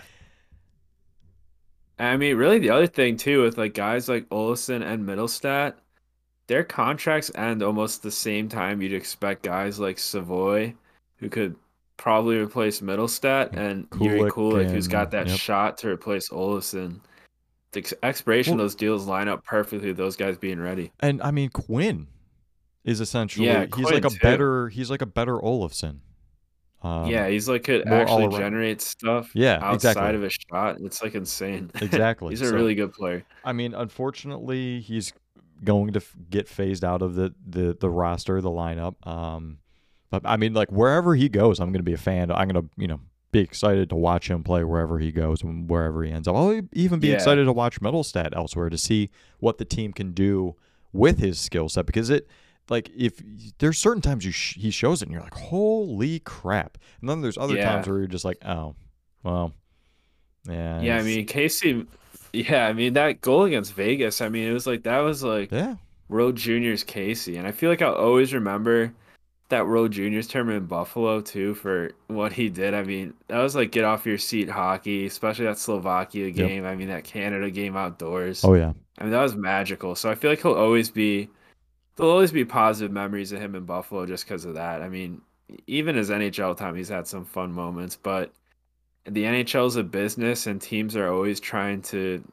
I mean, really, the other thing too with like guys like Olsen and Middlestat, their contracts end almost the same time you'd expect guys like Savoy, who could probably replace Middlestat, and Yuri Kulik Kulik, who's got and- that yep. shot to replace Olsen. The ex- expiration Well- of those deals line up perfectly with those guys being ready. And I mean, Quinn is essentially Yeah, he's Quinn, like a too. better he's like a better Olofsson. Um, Yeah, he's like could more actually all-around. generate stuff Yeah, outside exactly. of his shot. It's like insane. Exactly. He's a So- really good player. I mean, unfortunately, he's going to f- get phased out of the, the, the roster, the lineup. Um, but I mean, like wherever he goes, I'm going to be a fan. I'm going to, you know, be excited to watch him play wherever he goes and wherever he ends up. I'll even be Yeah. excited to watch Middlestat elsewhere to see what the team can do with his skill set, because it, like, if there's certain times you sh- he shows it and you're like, holy crap, and then there's other Yeah. times where you're just like, oh, well, yeah, Yeah, I it's- mean Casey. Yeah, I mean that goal against Vegas. I mean it was like that was like yeah, World Juniors Casey, and I feel like I'll always remember that World Juniors tournament in Buffalo too for what he did. I mean that was like get off your seat hockey, especially that Slovakia Yep. game. I mean that Canada game outdoors. oh yeah, I mean that was magical. So I feel like he'll always be there'll always be positive memories of him in Buffalo just because of that. I mean even his N H L time, he's had some fun moments, but the N H L is a business, and teams are always trying to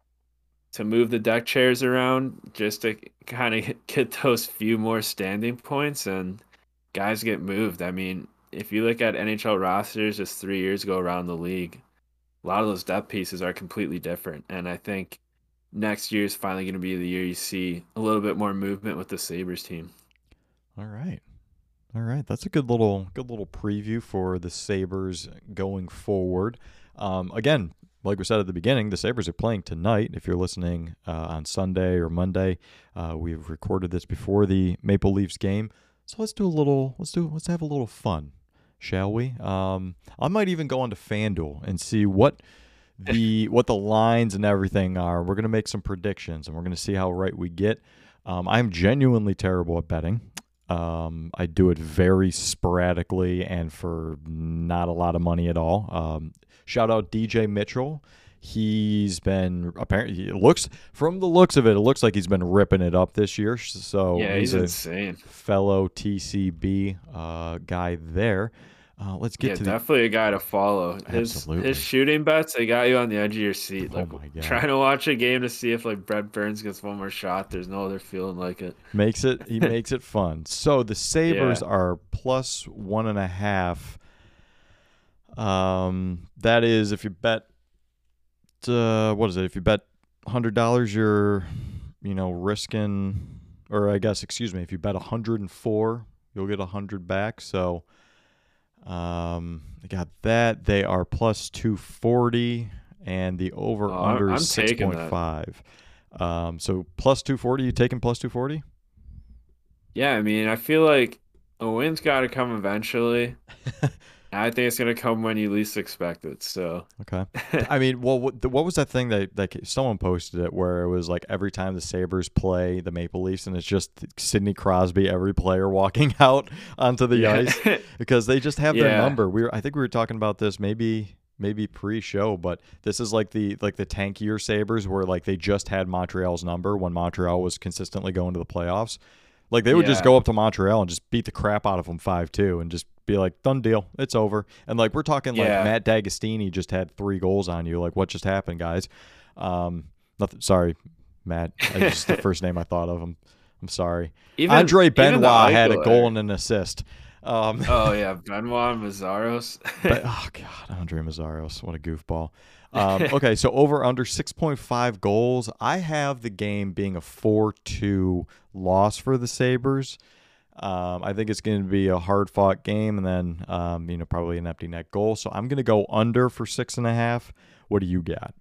to move the deck chairs around just to kind of get those few more standing points, and guys get moved. I mean, if you look at N H L rosters just three years ago around the league, a lot of those depth pieces are completely different, and I think next year is finally going to be the year you see a little bit more movement with the Sabres team. all right. All right, that's a good little good little preview for the Sabres going forward. Um, again, like we said at the beginning, the Sabres are playing tonight. If you're listening uh, on Sunday or Monday, uh, we've recorded this before the Maple Leafs game. So let's do a little. Let's do. Let's have a little fun, shall we? Um, I might even go onto FanDuel and see what the what the lines and everything are. We're gonna make some predictions, and we're gonna see how right we get. Um, I'm genuinely terrible at betting. Um, I do it very sporadically and for not a lot of money at all. Um, shout out D J Mitchell. He's been apparently it looks from the looks of it, it looks like he's been ripping it up this year. So yeah, he's a insane. fellow T C B uh, guy there. Uh, let's get Yeah, to the definitely a guy to follow. His Absolutely. his shooting bets, they got you on the edge of your seat. Oh Like my God. trying to watch a game to see if like Brett Burns gets one more shot. There's no other feeling like it. makes it he makes it fun. So the Sabres Yeah. are plus one and a half. Um, that is if you bet. Uh, what is it? If you bet hundred dollars, you're, you know, risking, or I guess, excuse me, if you bet a hundred and four, you'll get a hundred back. So, um, I got that. They are plus two forty, and the over Oh, I'm- under I'm is six taking point five. Um, so plus two forty. You taking plus two forty? Yeah, I mean, I feel like a win's got to come eventually. I think it's gonna come when you least expect it. So Okay. I mean, well, what, what was that thing that, that someone posted it where it was like every time the Sabres play the Maple Leafs and it's just Sidney Crosby, every player walking out onto the yeah. ice because they just have their Yeah. number. We were, I think we were talking about this maybe maybe pre-show, but this is like the like the tankier Sabres where like they just had Montreal's number when Montreal was consistently going to the playoffs. Like they would just Yeah. go up to Montreal and just beat the crap out of them five two and just be like, done deal, it's over. And like we're talking like Yeah. Matt D'Agostini just had three goals on you. Like what just happened, guys? Um, nothing. Sorry, Matt. That's just the first name I thought of. I'm I'm sorry. Even Andre even the Benoit had a Eichel goal era. and an assist. Um, Oh yeah, Benoit Mazzaros. but oh god, Andre Mazzaros, what a goofball. Um, okay, so over under six point five goals. I have the game being a four two loss for the Sabres. Um, I think it's going to be a hard fought game, and then um, you know probably an empty net goal. So I'm going to go under for six and a half. What do you got?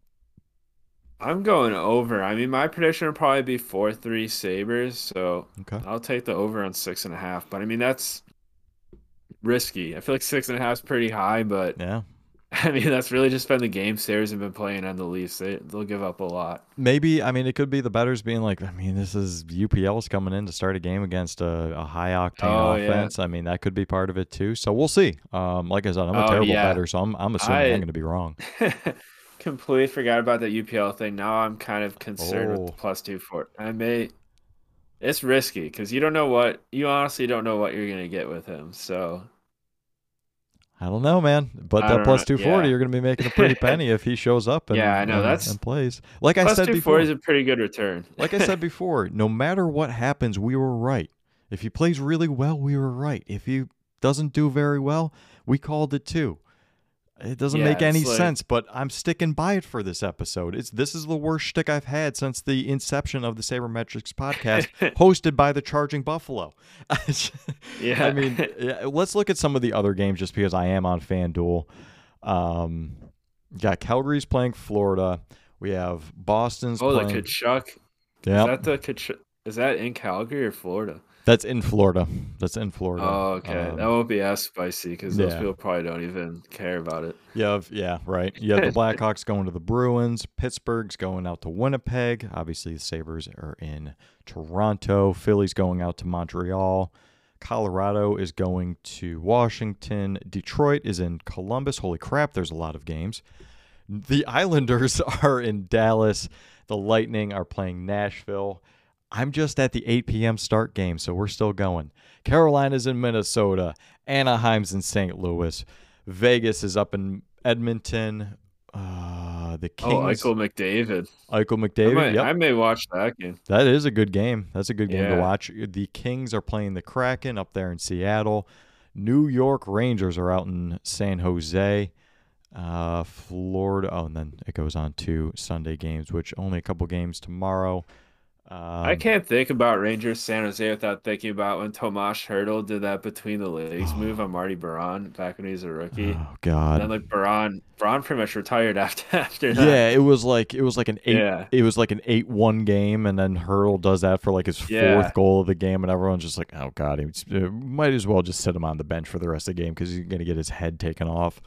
I'm going over. I mean, my prediction would probably be four three Sabres, so Okay. I'll take the over on six and a half. But I mean, that's risky. I feel like six and a half is pretty high, but Yeah. I mean, that's really just been the game Sabres have been playing on the Leafs. They, they'll give up a lot. Maybe, I mean, it could be the betters being like, I mean, this is U P L's coming in to start a game against a, a high octane Oh, yeah. offense. I mean, that could be part of it too. So we'll see. Um, like I said, I'm a Oh, terrible yeah. better, so I'm I'm assuming I- I'm going to be wrong. Completely forgot about that U P L thing. Now I'm kind of concerned with Oh. the plus two for I may. It's risky because you don't know what you honestly don't know what you're gonna get with him. So I don't know, man. But I that don't plus know. two forty, Yeah. you're going to be making a pretty penny if he shows up and, Yeah, I know. and, That's- and plays. Like I plus said two before, forty is a pretty good return. like I said before, no matter what happens, we were right. If he plays really well, we were right. If he doesn't do very well, we called it too. It doesn't Yeah, make any it's like- sense, but I'm sticking by it for this episode. It's this is the worst shtick I've had since the inception of the Sabermetrics podcast, hosted by the Charging Buffalo. Yeah. I mean, yeah, let's look at some of the other games just because I am on FanDuel. Um, yeah, Calgary's playing Florida. We have Boston's oh, the playing. Kachuk. Yeah, Is that the Kachuk? Is that in Calgary or Florida? that's in Florida. That's in Florida. Oh, okay. Um, that won't be as spicy because those yeah. people probably don't even care about it. You have, yeah, right. You have the Blackhawks going to the Bruins. Pittsburgh's going out to Winnipeg. Obviously, the Sabres are in Toronto. Philly's going out to Montreal. Colorado is going to Washington. Detroit is in Columbus. Holy crap, there's a lot of games. The Islanders are in Dallas. The Lightning are playing Nashville. I'm just at the eight p.m. start game, so we're still going. Carolina's in Minnesota. Anaheim's in Saint Louis. Vegas is up in Edmonton. Uh, the Kings. Oh, Eichel McDavid. Eichel I, McDavid. might, Yep. I may watch that game. That is a good game. That's a good game to Yeah. watch. The Kings are playing the Kraken up there in Seattle. New York Rangers are out in San Jose. Uh, Florida. Oh, and then it goes on to Sunday games, which only a couple games tomorrow. Um, I can't think about Rangers San Jose without thinking about when Tomas Hertl did that between the legs move on Marty Baron back when he was a rookie. Oh God. And then like Baron, Baron pretty much retired after after that. Yeah, it was like it was like an eight. Yeah. It was like an eight-one game, and then Hurdle does that for like his Yeah. fourth goal of the game, and everyone's just like, "Oh God, he uh, might as well just sit him on the bench for the rest of the game because he's gonna get his head taken off."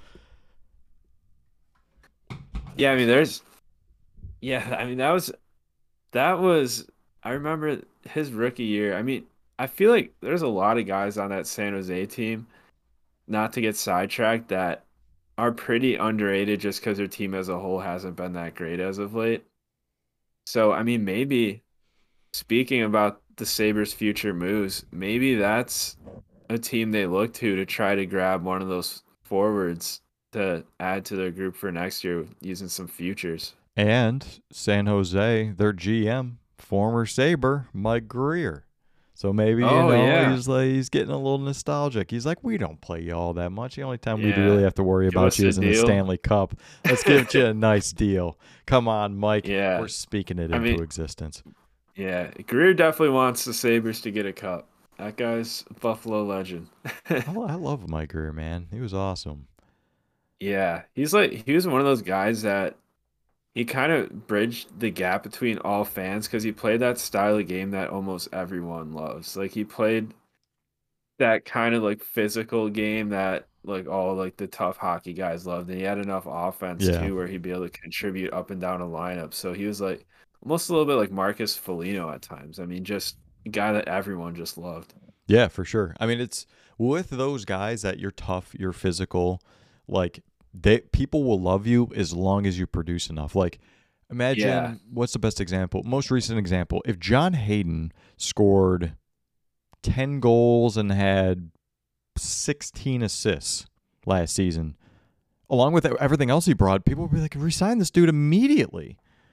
Yeah, I mean, there's, yeah, I mean that was, that was. I remember his rookie year. I mean, I feel like there's a lot of guys on that San Jose team, not to get sidetracked, that are pretty underrated just because their team as a whole hasn't been that great as of late. So, I mean, maybe speaking about the Sabres' future moves, maybe that's a team they look to to try to grab one of those forwards to add to their group for next year using some futures. And San Jose, their G M, former Sabre, Mike Greer. So maybe you Oh, know yeah. he's like he's getting a little nostalgic. He's like, we don't play you all that much. The only time we Yeah. really have to worry Give about us you a is in the deal." Stanley Cup. Let's give you a nice deal. Come on, Mike. Yeah. We're speaking it I into mean- existence. Yeah, Greer definitely wants the Sabres to get a cup. That guy's a Buffalo legend. I, lo- I love Mike Greer, man. He was awesome. Yeah, he's like he was one of those guys that he kind of bridged the gap between all fans because he played that style of game that almost everyone loves. Like he played that kind of like physical game that like all like the tough hockey guys loved, and he had enough offense Yeah. too where he'd be able to contribute up and down a lineup. So he was like almost a little bit like Marcus Foligno at times. I mean, just a guy that everyone just loved. Yeah, for sure. I mean, it's with those guys that you're tough, you're physical, like they people will love you as long as you produce enough. Like imagine Yeah. what's the best example? Most recent example, if John Hayden scored ten goals and had sixteen assists last season, along with everything else he brought, people would be like, resign this dude immediately.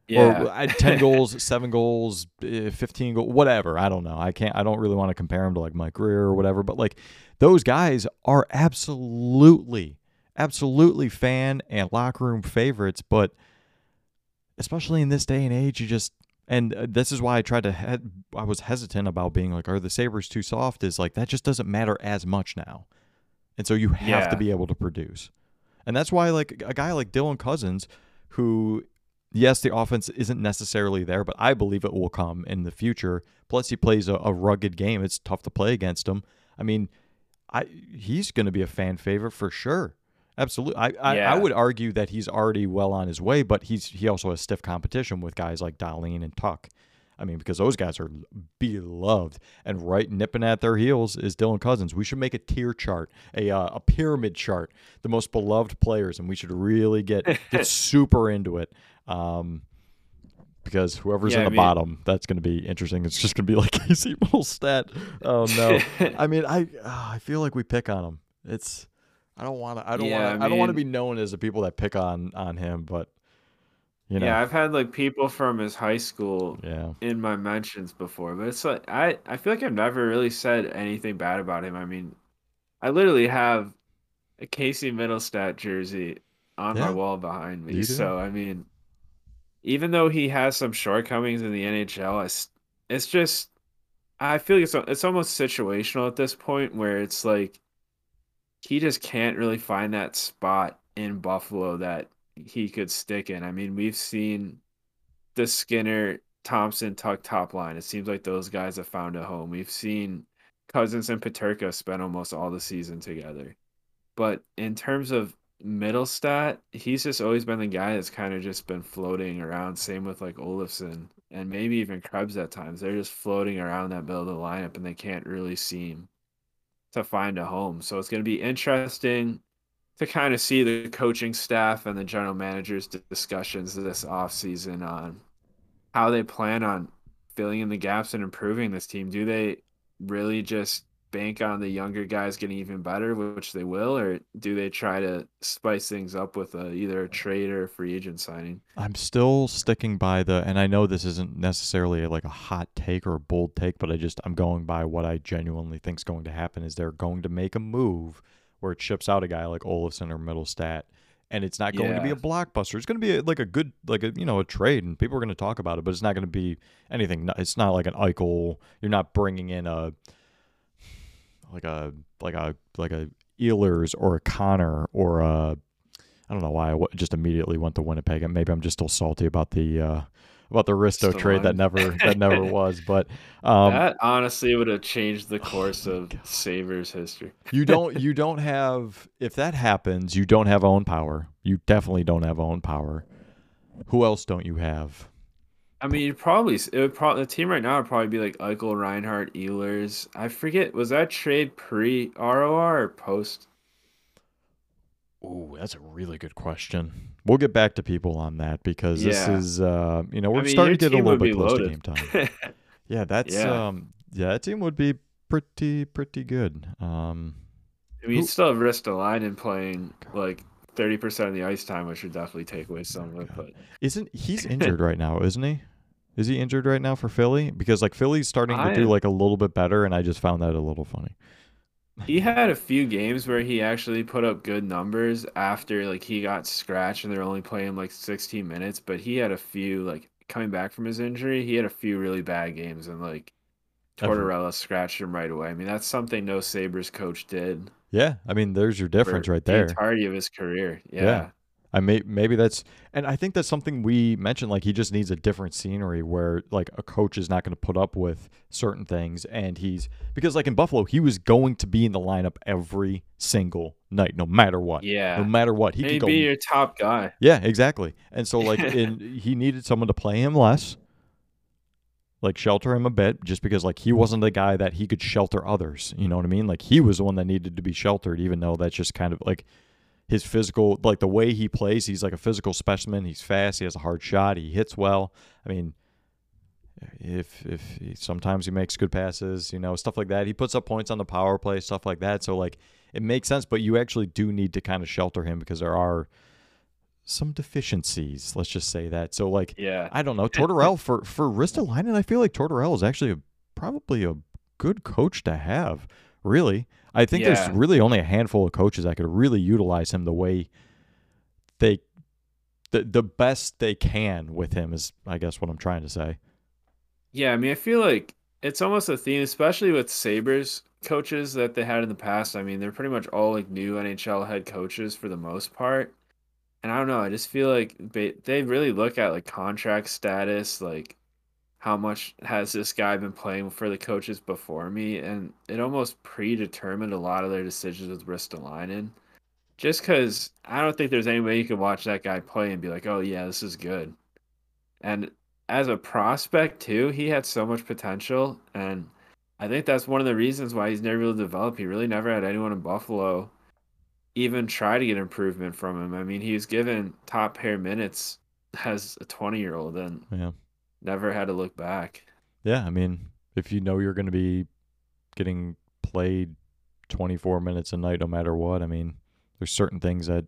Or Yeah. uh, ten goals, seven goals, eh, fifteen goals, whatever. I don't know. I can't. I don't really want to compare him to like Mike Greer or whatever. But like those guys are absolutely, absolutely fan and locker room favorites. But especially in this day and age, you just and uh, this is why I tried to. He- I was hesitant about being like, are the Sabres too soft? Is like that just doesn't matter as much now, and so you have to Yeah. be able to produce. And that's why, like, a guy like Dylan Cousins, who, yes, the offense isn't necessarily there, but I believe it will come in the future. Plus, he plays a, a rugged game. It's tough to play against him. I mean, I he's going to be a fan favorite for sure. Absolutely. I, I, I Yeah. would argue that he's already well on his way, but he's he also has stiff competition with guys like Darlene and Tuck. I mean, because those guys are beloved, and right nipping at their heels is Dylan Cousins. We should make a tier chart, a uh, a pyramid chart, the most beloved players, and we should really get get super into it. Um, because whoever's Yeah, in I the mean, bottom, that's going to be interesting. It's just going to be like Casey Middlestat. Oh no, I mean, I uh, I feel like we pick on him. It's I don't want to. I don't yeah, I want to. I don't want to mean, be known as the people that pick on on him, but you know, yeah, I've had like people from his high school yeah, in my mentions before, but it's like I I feel like I've never really said anything bad about him. I mean, I literally have a Casey Middlestat jersey on my yeah, wall behind me. you do. So, I mean, even though he has some shortcomings in the N H L, I s it's just I feel like it's it's almost situational at this point where it's like he just can't really find that spot in Buffalo that he could stick in. I mean, we've seen the Skinner, Thompson, Tuck top line. It seems like those guys have found a home. We've seen Cousins and Peterka spend almost all the season together. But in terms of Middlestat, he's just always been the guy that's kind of just been floating around. Same with like Olafson and maybe even Krebs at times. They're just floating around that middle of the lineup and they can't really seem to find a home. So it's going to be interesting to kind of see the coaching staff and the general managers' discussions this offseason on how they plan on filling in the gaps and improving this team. Do they really just bank on the younger guys getting even better, which they will, or do they try to spice things up with a, either a trade or a free agent signing? I'm still sticking by the, and I know this isn't necessarily like a hot take or a bold take, but I just I'm going by what I genuinely think is going to happen. Is they're going to make a move where it ships out a guy like Olafson or Middlestat, and it's not going to be a Yeah. blockbuster. It's going to be a, like a good, like a you know a trade, and people are going to talk about it, but it's not going to be anything. It's not like an Eichel. You're not bringing in a like a like a like a Ehlers or a Connor or a I don't know why I w- just immediately went to Winnipeg, and maybe I'm just still salty about the uh, about the Risto trade that Stallone. never that never was. But um, That honestly would have changed the oh course my of god, Sabres history. you don't you don't have if that happens, you don't have own power. You definitely don't have own power. Who else don't you have? I mean, you'd probably it would probably the team right now would probably be like Eichel, Reinhardt, Ehlers. I forget, was that trade pre R O R or post? Ooh, that's a really good question. We'll get back to people on that because this Yeah. is uh, you know I we're mean, starting your to get a team little would bit be close to loaded. game time. Yeah, that's Yeah. um yeah, that team would be pretty pretty good. Um I mean, you who still have Ristolainen playing like thirty percent of the ice time, which would definitely take away oh some of it. god. But Isn't he's injured right now, isn't he? Is he injured right now for Philly? Because like Philly's starting to I do am. like a little bit better and I just found that a little funny. He had a few games where he actually put up good numbers after like he got scratched and they're only playing like sixteen minutes. But he had a few like coming back from his injury, he had a few really bad games and like Every Tortorella scratched him right away. I mean, that's something no Sabres coach did Yeah, I mean there's your for difference right the there. entirety of his career. Yeah. Yeah. I may maybe that's and I think that's something we mentioned like he just needs a different scenery where like a coach is not going to put up with certain things and he's because like in Buffalo he was going to be in the lineup every single night no matter what. No Yeah. matter what. He And could he'd be go your top guy. Yeah, exactly. And so like in he needed someone to play him less, like shelter him a bit just because like he wasn't the guy that he could shelter others, you know what I mean? Like he was the one that needed to be sheltered even though that's just kind of like his physical, like the way he plays, he's like a physical specimen. He's fast. He has a hard shot. He hits well. I mean, if if he, sometimes he makes good passes, you know, stuff like that. He puts up points on the power play, stuff like that. So like it makes sense, but you actually do need to kind of shelter him because there are some deficiencies. Let's just say that. So like, Yeah. I don't know, Tortorella for for Ristolainen, I feel like Tortorella is actually a, probably a good coach to have. Really, I think there's Yeah. really only a handful of coaches that could really utilize him the way they the the best they can with him is, I guess, what I'm trying to say. Yeah, I mean, I feel like it's almost a theme, especially with Sabres coaches that they had in the past. I mean, they're pretty much all like new N H L head coaches for the most part. And I don't know, I just feel like they, they really look at like contract status, like how much has this guy been playing for the coaches before me, and it almost predetermined a lot of their decisions with Ristolainen. Just because I don't think there's any way you could watch that guy play and be like, oh yeah, this is good. And as a prospect too, he had so much potential, and I think that's one of the reasons why he's never able to develop. He really never had anyone in Buffalo even try to get improvement from him. I mean, he was given top pair minutes as a twenty year old and Yeah. never had to look back. Yeah, I mean, if you know you're going to be getting played twenty-four minutes a night no matter what, I mean, there's certain things that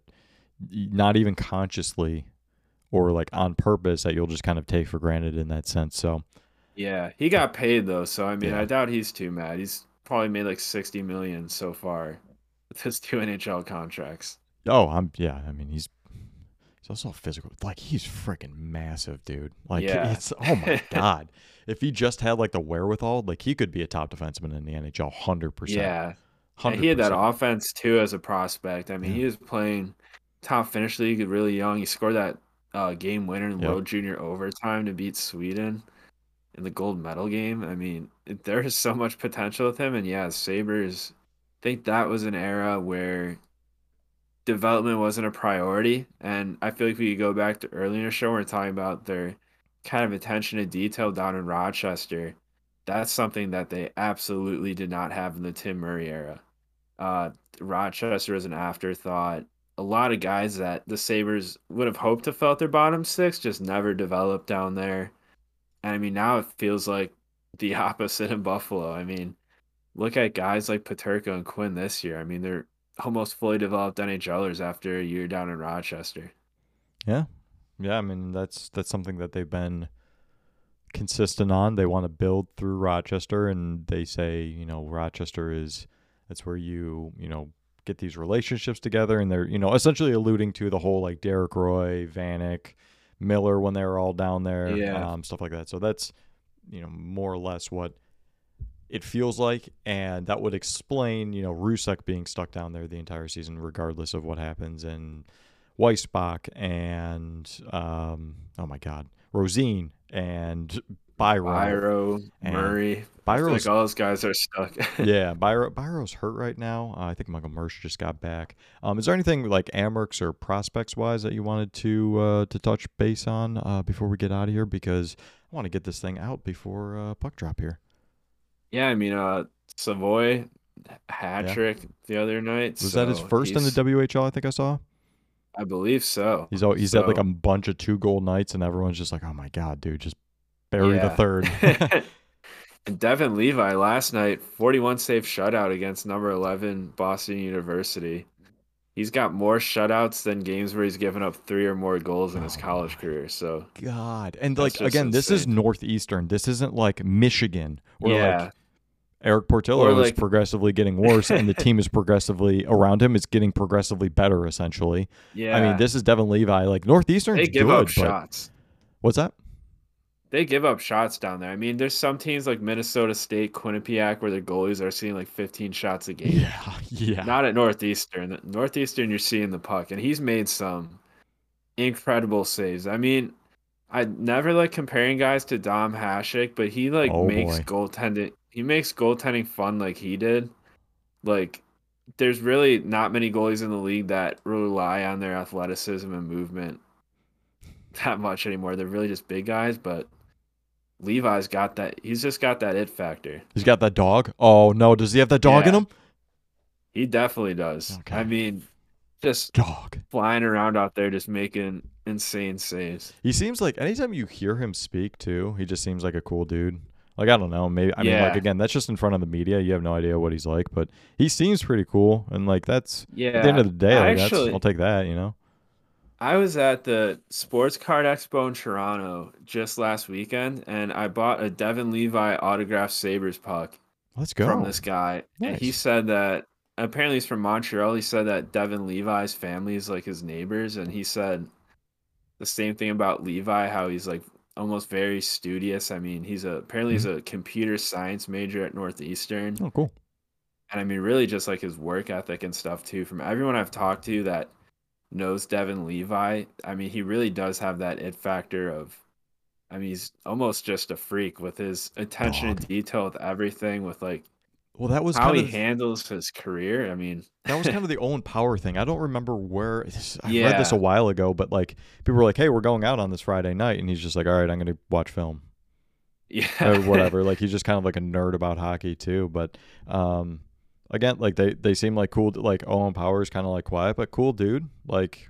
not even consciously or like on purpose that you'll just kind of take for granted in that sense. So, Yeah, he got paid though, so I mean, yeah. I doubt he's too mad. He's probably made like sixty million so far with his two N H L contracts. Oh, I'm yeah, I mean, he's he's also physical. Like he's freaking massive, dude. Like Yeah. it's oh my god. If he just had like the wherewithal, like he could be a top defenseman in the N H L one hundred percent. Yeah. And one hundred percent. he had that offense too as a prospect. I mean, Yeah. he was playing top Finnish league really young. He scored that uh, game winner in Yep. World Junior overtime to beat Sweden in the gold medal game. I mean, it, there is so much potential with him. And yeah, Sabres, I think that was an era where development wasn't a priority. And I feel like we could go back to earlier in the show when we're talking about their kind of attention to detail down in Rochester. That's something that they absolutely did not have in the Tim Murray era. Uh, Rochester was an afterthought. A lot of guys that the Sabres would have hoped to felt their bottom six just never developed down there. And I mean, now it feels like the opposite in Buffalo. I mean, look at guys like Peterka and Quinn this year. I mean, they're almost fully developed NHLers after a year down in Rochester. Yeah. Yeah, I mean, that's that's something that they've been consistent on. They want to build through Rochester, and they say, you know, Rochester is that's where you, you know, get these relationships together, and they're, you know, essentially alluding to the whole like Derek Roy, Vanek, Miller when they were all down there, Yeah. um, stuff like that. So that's, you know, more or less what it feels like, and that would explain, you know, Rusek being stuck down there the entire season, regardless of what happens, and Weissbach and um, oh my God, Rosine and Byro. Byro, and Murray. I feel Byro's like all those guys are stuck. yeah, Byro Byro's hurt right now. Uh, I think Michael Mersch just got back. Um, is there anything like Amherst or prospects wise that you wanted to uh, to touch base on uh, before we get out of here? Because I want to get this thing out before uh, puck drop here. Yeah, I mean, uh, Savoy hat Yeah. trick the other night. Was that his so first in the he's- W H L? I think I saw. I believe so. He's al- he's had like So, a bunch of two goal nights, and everyone's just like, "Oh my God, dude, just bury the yeah. third." And Devin Levi last night, forty-one save shutout against number eleven Boston University. He's got more shutouts than games where he's given up three or more goals in his Oh college my career. So God, and That's like just again, this is insane. Northeastern. This isn't like Michigan, where yeah, like Eric Portillo Or, is like- progressively getting worse, and the team is progressively around him is getting progressively better. Essentially, yeah. I mean, this is Devin Levi. Like Northeastern's they give good, up but shots. what's that? They give up shots down there. I mean, there's some teams like Minnesota State, Quinnipiac, where their goalies are seeing like fifteen shots a game. Yeah, yeah. Not at Northeastern. At Northeastern, you're seeing the puck, and he's made some incredible saves. I mean, I never like comparing guys to Dom Hasek, but he like Oh, makes boy. goaltending. He makes goaltending fun like he did. Like, there's really not many goalies in the league that rely on their athleticism and movement that much anymore. They're really just big guys, but Levi's got that. He's just got that it factor. He's got that dog. Oh no, does he have that dog in Yeah. him? He definitely does. Okay. I mean, just Dog. flying around out there, just making insane saves. He seems like anytime you hear him speak too, he just seems like a cool dude. Like I don't know, maybe I mean like Yeah. again, that's just in front of the media. You have no idea what he's like, but he seems pretty cool, and like that's Yeah. at the end of the day, I like, that's, actually, I'll take that. You know. I was at the Sports Card Expo in Toronto just last weekend, and I bought a Devin Levi autographed Sabres puck Let's from go. this guy, and he Nice. said that apparently he's from Montreal. He said that Devin Levi's family is like his neighbors, and he said the same thing about Levi, how he's like almost very studious. I mean, he's a apparently Mhm. he's a computer science major at Northeastern, Oh, cool. and I mean, really just like his work ethic and stuff too. From everyone I've talked to that knows Devin Levi, I mean, he really does have that it factor of. I mean, he's almost just a freak with his attention Dog. to detail with everything, with like Well, that was how kind he of handles his career. I mean, that was kind of the Owen Power thing. I don't remember where I read this a yeah, while ago, but like people were like, "Hey, we're going out on this Friday night," and he's just like, "All right, I'm going to watch film or yeah, whatever." Like he's just kind of like a nerd about hockey too. But um, again, like they they seem like cool. Like Owen Power is kind of like quiet but cool dude. Like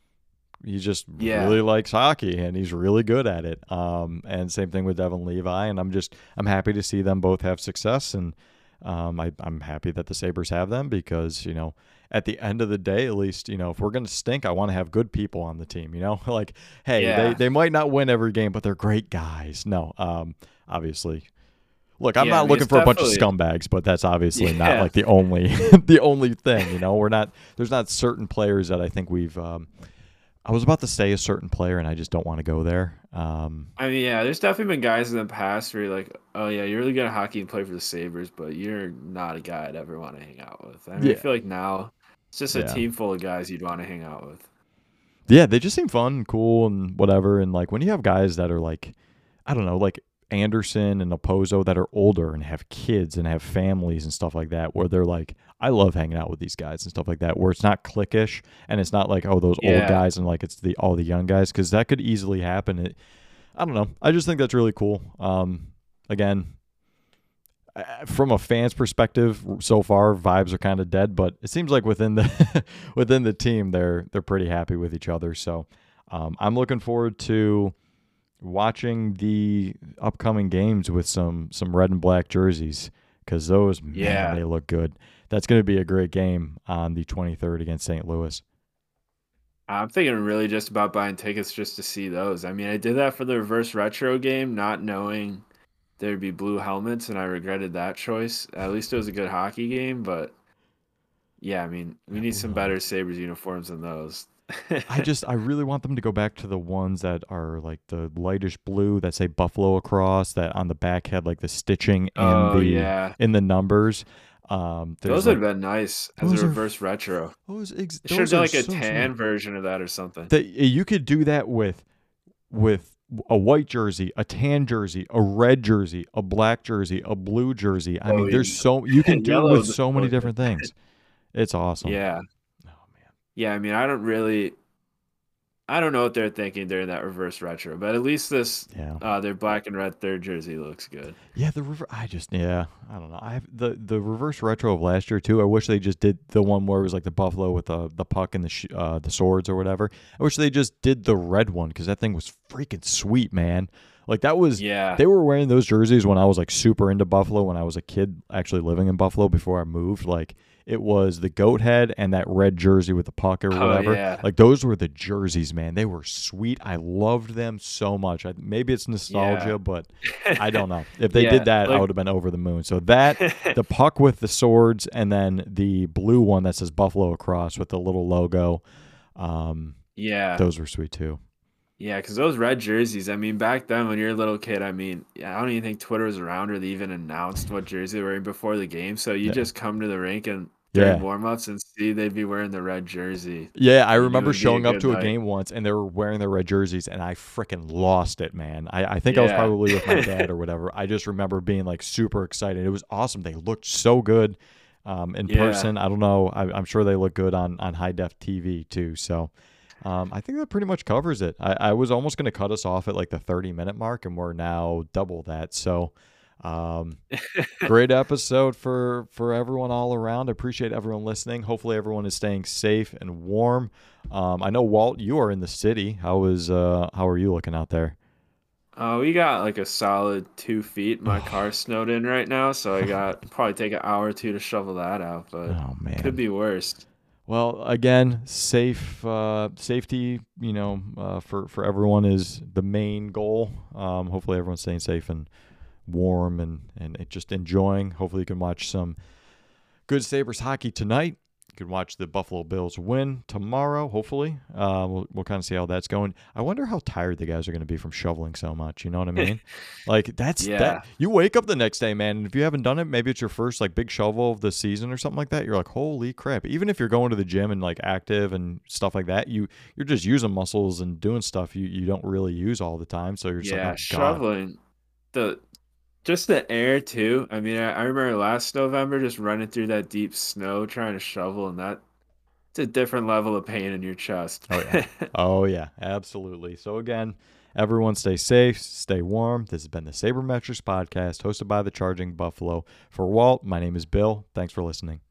he just yeah, really likes hockey and he's really good at it. Um, and same thing with Devin Levi. And I'm just I'm happy to see them both have success. And um, I, I'm happy that the Sabres have them because you know at the end of the day, at least you know if we're gonna stink, I want to have good people on the team. You know, like hey, they yeah, they might not win every game, but they're great guys. No, um, obviously. Look, I'm yeah. I not mean, looking it's for a bunch of definitely scumbags, but that's obviously not yeah. like the only the only thing. You know, we're not. There's not certain players that I think we've um, I was about to say a certain player, and I just don't want to go there. Um, I mean, yeah. There's definitely been guys in the past where you're like, oh yeah, you're really good at hockey and play for the Sabres, but you're not a guy I'd ever want to hang out with. I mean, I yeah, feel like now it's just a yeah, team full of guys you'd want to hang out with. yeah. They just seem fun and cool and whatever. And like when you have guys that are like, I don't know, like Anderson and Opozo that are older and have kids and have families and stuff like that, where they're like, I love hanging out with these guys and stuff like that, where it's not cliquish and it's not like oh those old Yeah, guys and like it's the all the young guys because that could easily happen. It, I don't know. I just think that's really cool. Um, again, uh, from a fan's perspective, so far vibes are kind of dead, but it seems like within the within the team, they're they're pretty happy with each other. So um, I'm looking forward to watching the upcoming games with some some red and black jerseys because those man yeah. they look good. That's going to be a great game on the twenty-third against Saint Louis. I'm thinking really just about buying tickets just to see those. I mean, I did that for the reverse retro game, not knowing there'd be blue helmets, and I regretted that choice. At least it was a good hockey game, but yeah, I mean, we Yeah, need blue some better helmets. Sabres uniforms than those. I just I really want them to go back to the ones that are like the lightish blue that say Buffalo across that on the back had like the stitching in Oh the yeah, in the numbers. Um, there's those would like have been nice as a those are reverse retro. those ex- They should have those done are like a so sweet. tan version of that or something. That you could do that with with a white jersey, a tan jersey, a red jersey, a black jersey, a blue jersey. I Oh mean, there's yeah, so you can do yellow with would so many look good. different things. It's awesome. Yeah, Oh man. yeah. I mean, I don't really. I don't know what they're thinking during that reverse retro, but at least this Yeah. uh their black and red third jersey looks good. Yeah, the river. I just yeah, I don't know. I have the the reverse retro of last year too. I wish they just did the one where it was like the buffalo with the the puck and the sh- uh, the swords or whatever. I wish they just did the red one because that thing was freaking sweet, man. Like that was Yeah. they were wearing those jerseys when I was like super into Buffalo when I was a kid actually living in Buffalo before I moved. Like it was the goat head and that red jersey with the puck or Oh whatever. yeah. Like those were the jerseys, man. They were sweet. I loved them so much. I, maybe it's Yeah. nostalgia, but I don't know. If they did Yeah. that, I Like would have been over the moon. So that, the puck with the swords, and then the blue one that says Buffalo across with the little logo. Um, yeah. those were sweet too. Yeah, because those red jerseys, I mean, back then when you're a little kid, I mean, yeah, I don't even think Twitter was around or they even announced what jersey they were in before the game. So you Yeah, just come to the rink and during yeah, warm-ups and see they'd be wearing the red jersey. yeah. I You knew remember it'd be a showing up good to a night. game once, and they were wearing their red jerseys, and I freaking lost it, man. I, I think I was Yeah. probably with my dad or whatever. I just remember being like super excited. It was awesome. They looked so good um, in Yeah. person. I don't know. I, I'm sure they look good on on high def T V too. So. Um, I think that pretty much covers it. I, I was almost going to cut us off at like the thirty minute mark, and we're now double that. So, um, great episode for for everyone all around. I appreciate everyone listening. Hopefully, everyone is staying safe and warm. Um, I know Walt, you are in the city. How is uh how are you looking out there? Uh, we got like a solid two feet. My Oh, car's snowed in right now, so I got probably take an hour or two to shovel that out, but oh could man. be worse. Well, again, safe uh, safety, you know, uh, for for everyone is the main goal. Um, hopefully, everyone's staying safe and warm and and just enjoying. Hopefully, you can watch some good Sabres hockey tonight. You can watch the Buffalo Bills win tomorrow, hopefully. Uh, we'll we'll kind of see how that's going. I wonder how tired the guys are going to be from shoveling so much. You know what I mean? Like that's that. Yeah. You wake up the next day, man, and if you haven't done it, maybe it's your first like big shovel of the season or something like that. You're like, holy crap! Even if you're going to the gym and like active and stuff like that, you you're just using muscles and doing stuff you you don't really use all the time. So you're just Yeah, like, oh god. shoveling. The Just the air too. I mean, I, I remember last November just running through that deep snow trying to shovel, and that it's a different level of pain in your chest. Oh yeah. Oh yeah, absolutely. So again, everyone stay safe, stay warm. This has been the Sabermetrics podcast hosted by the Charging Buffalo. For Walt, my name is Bill. Thanks for listening.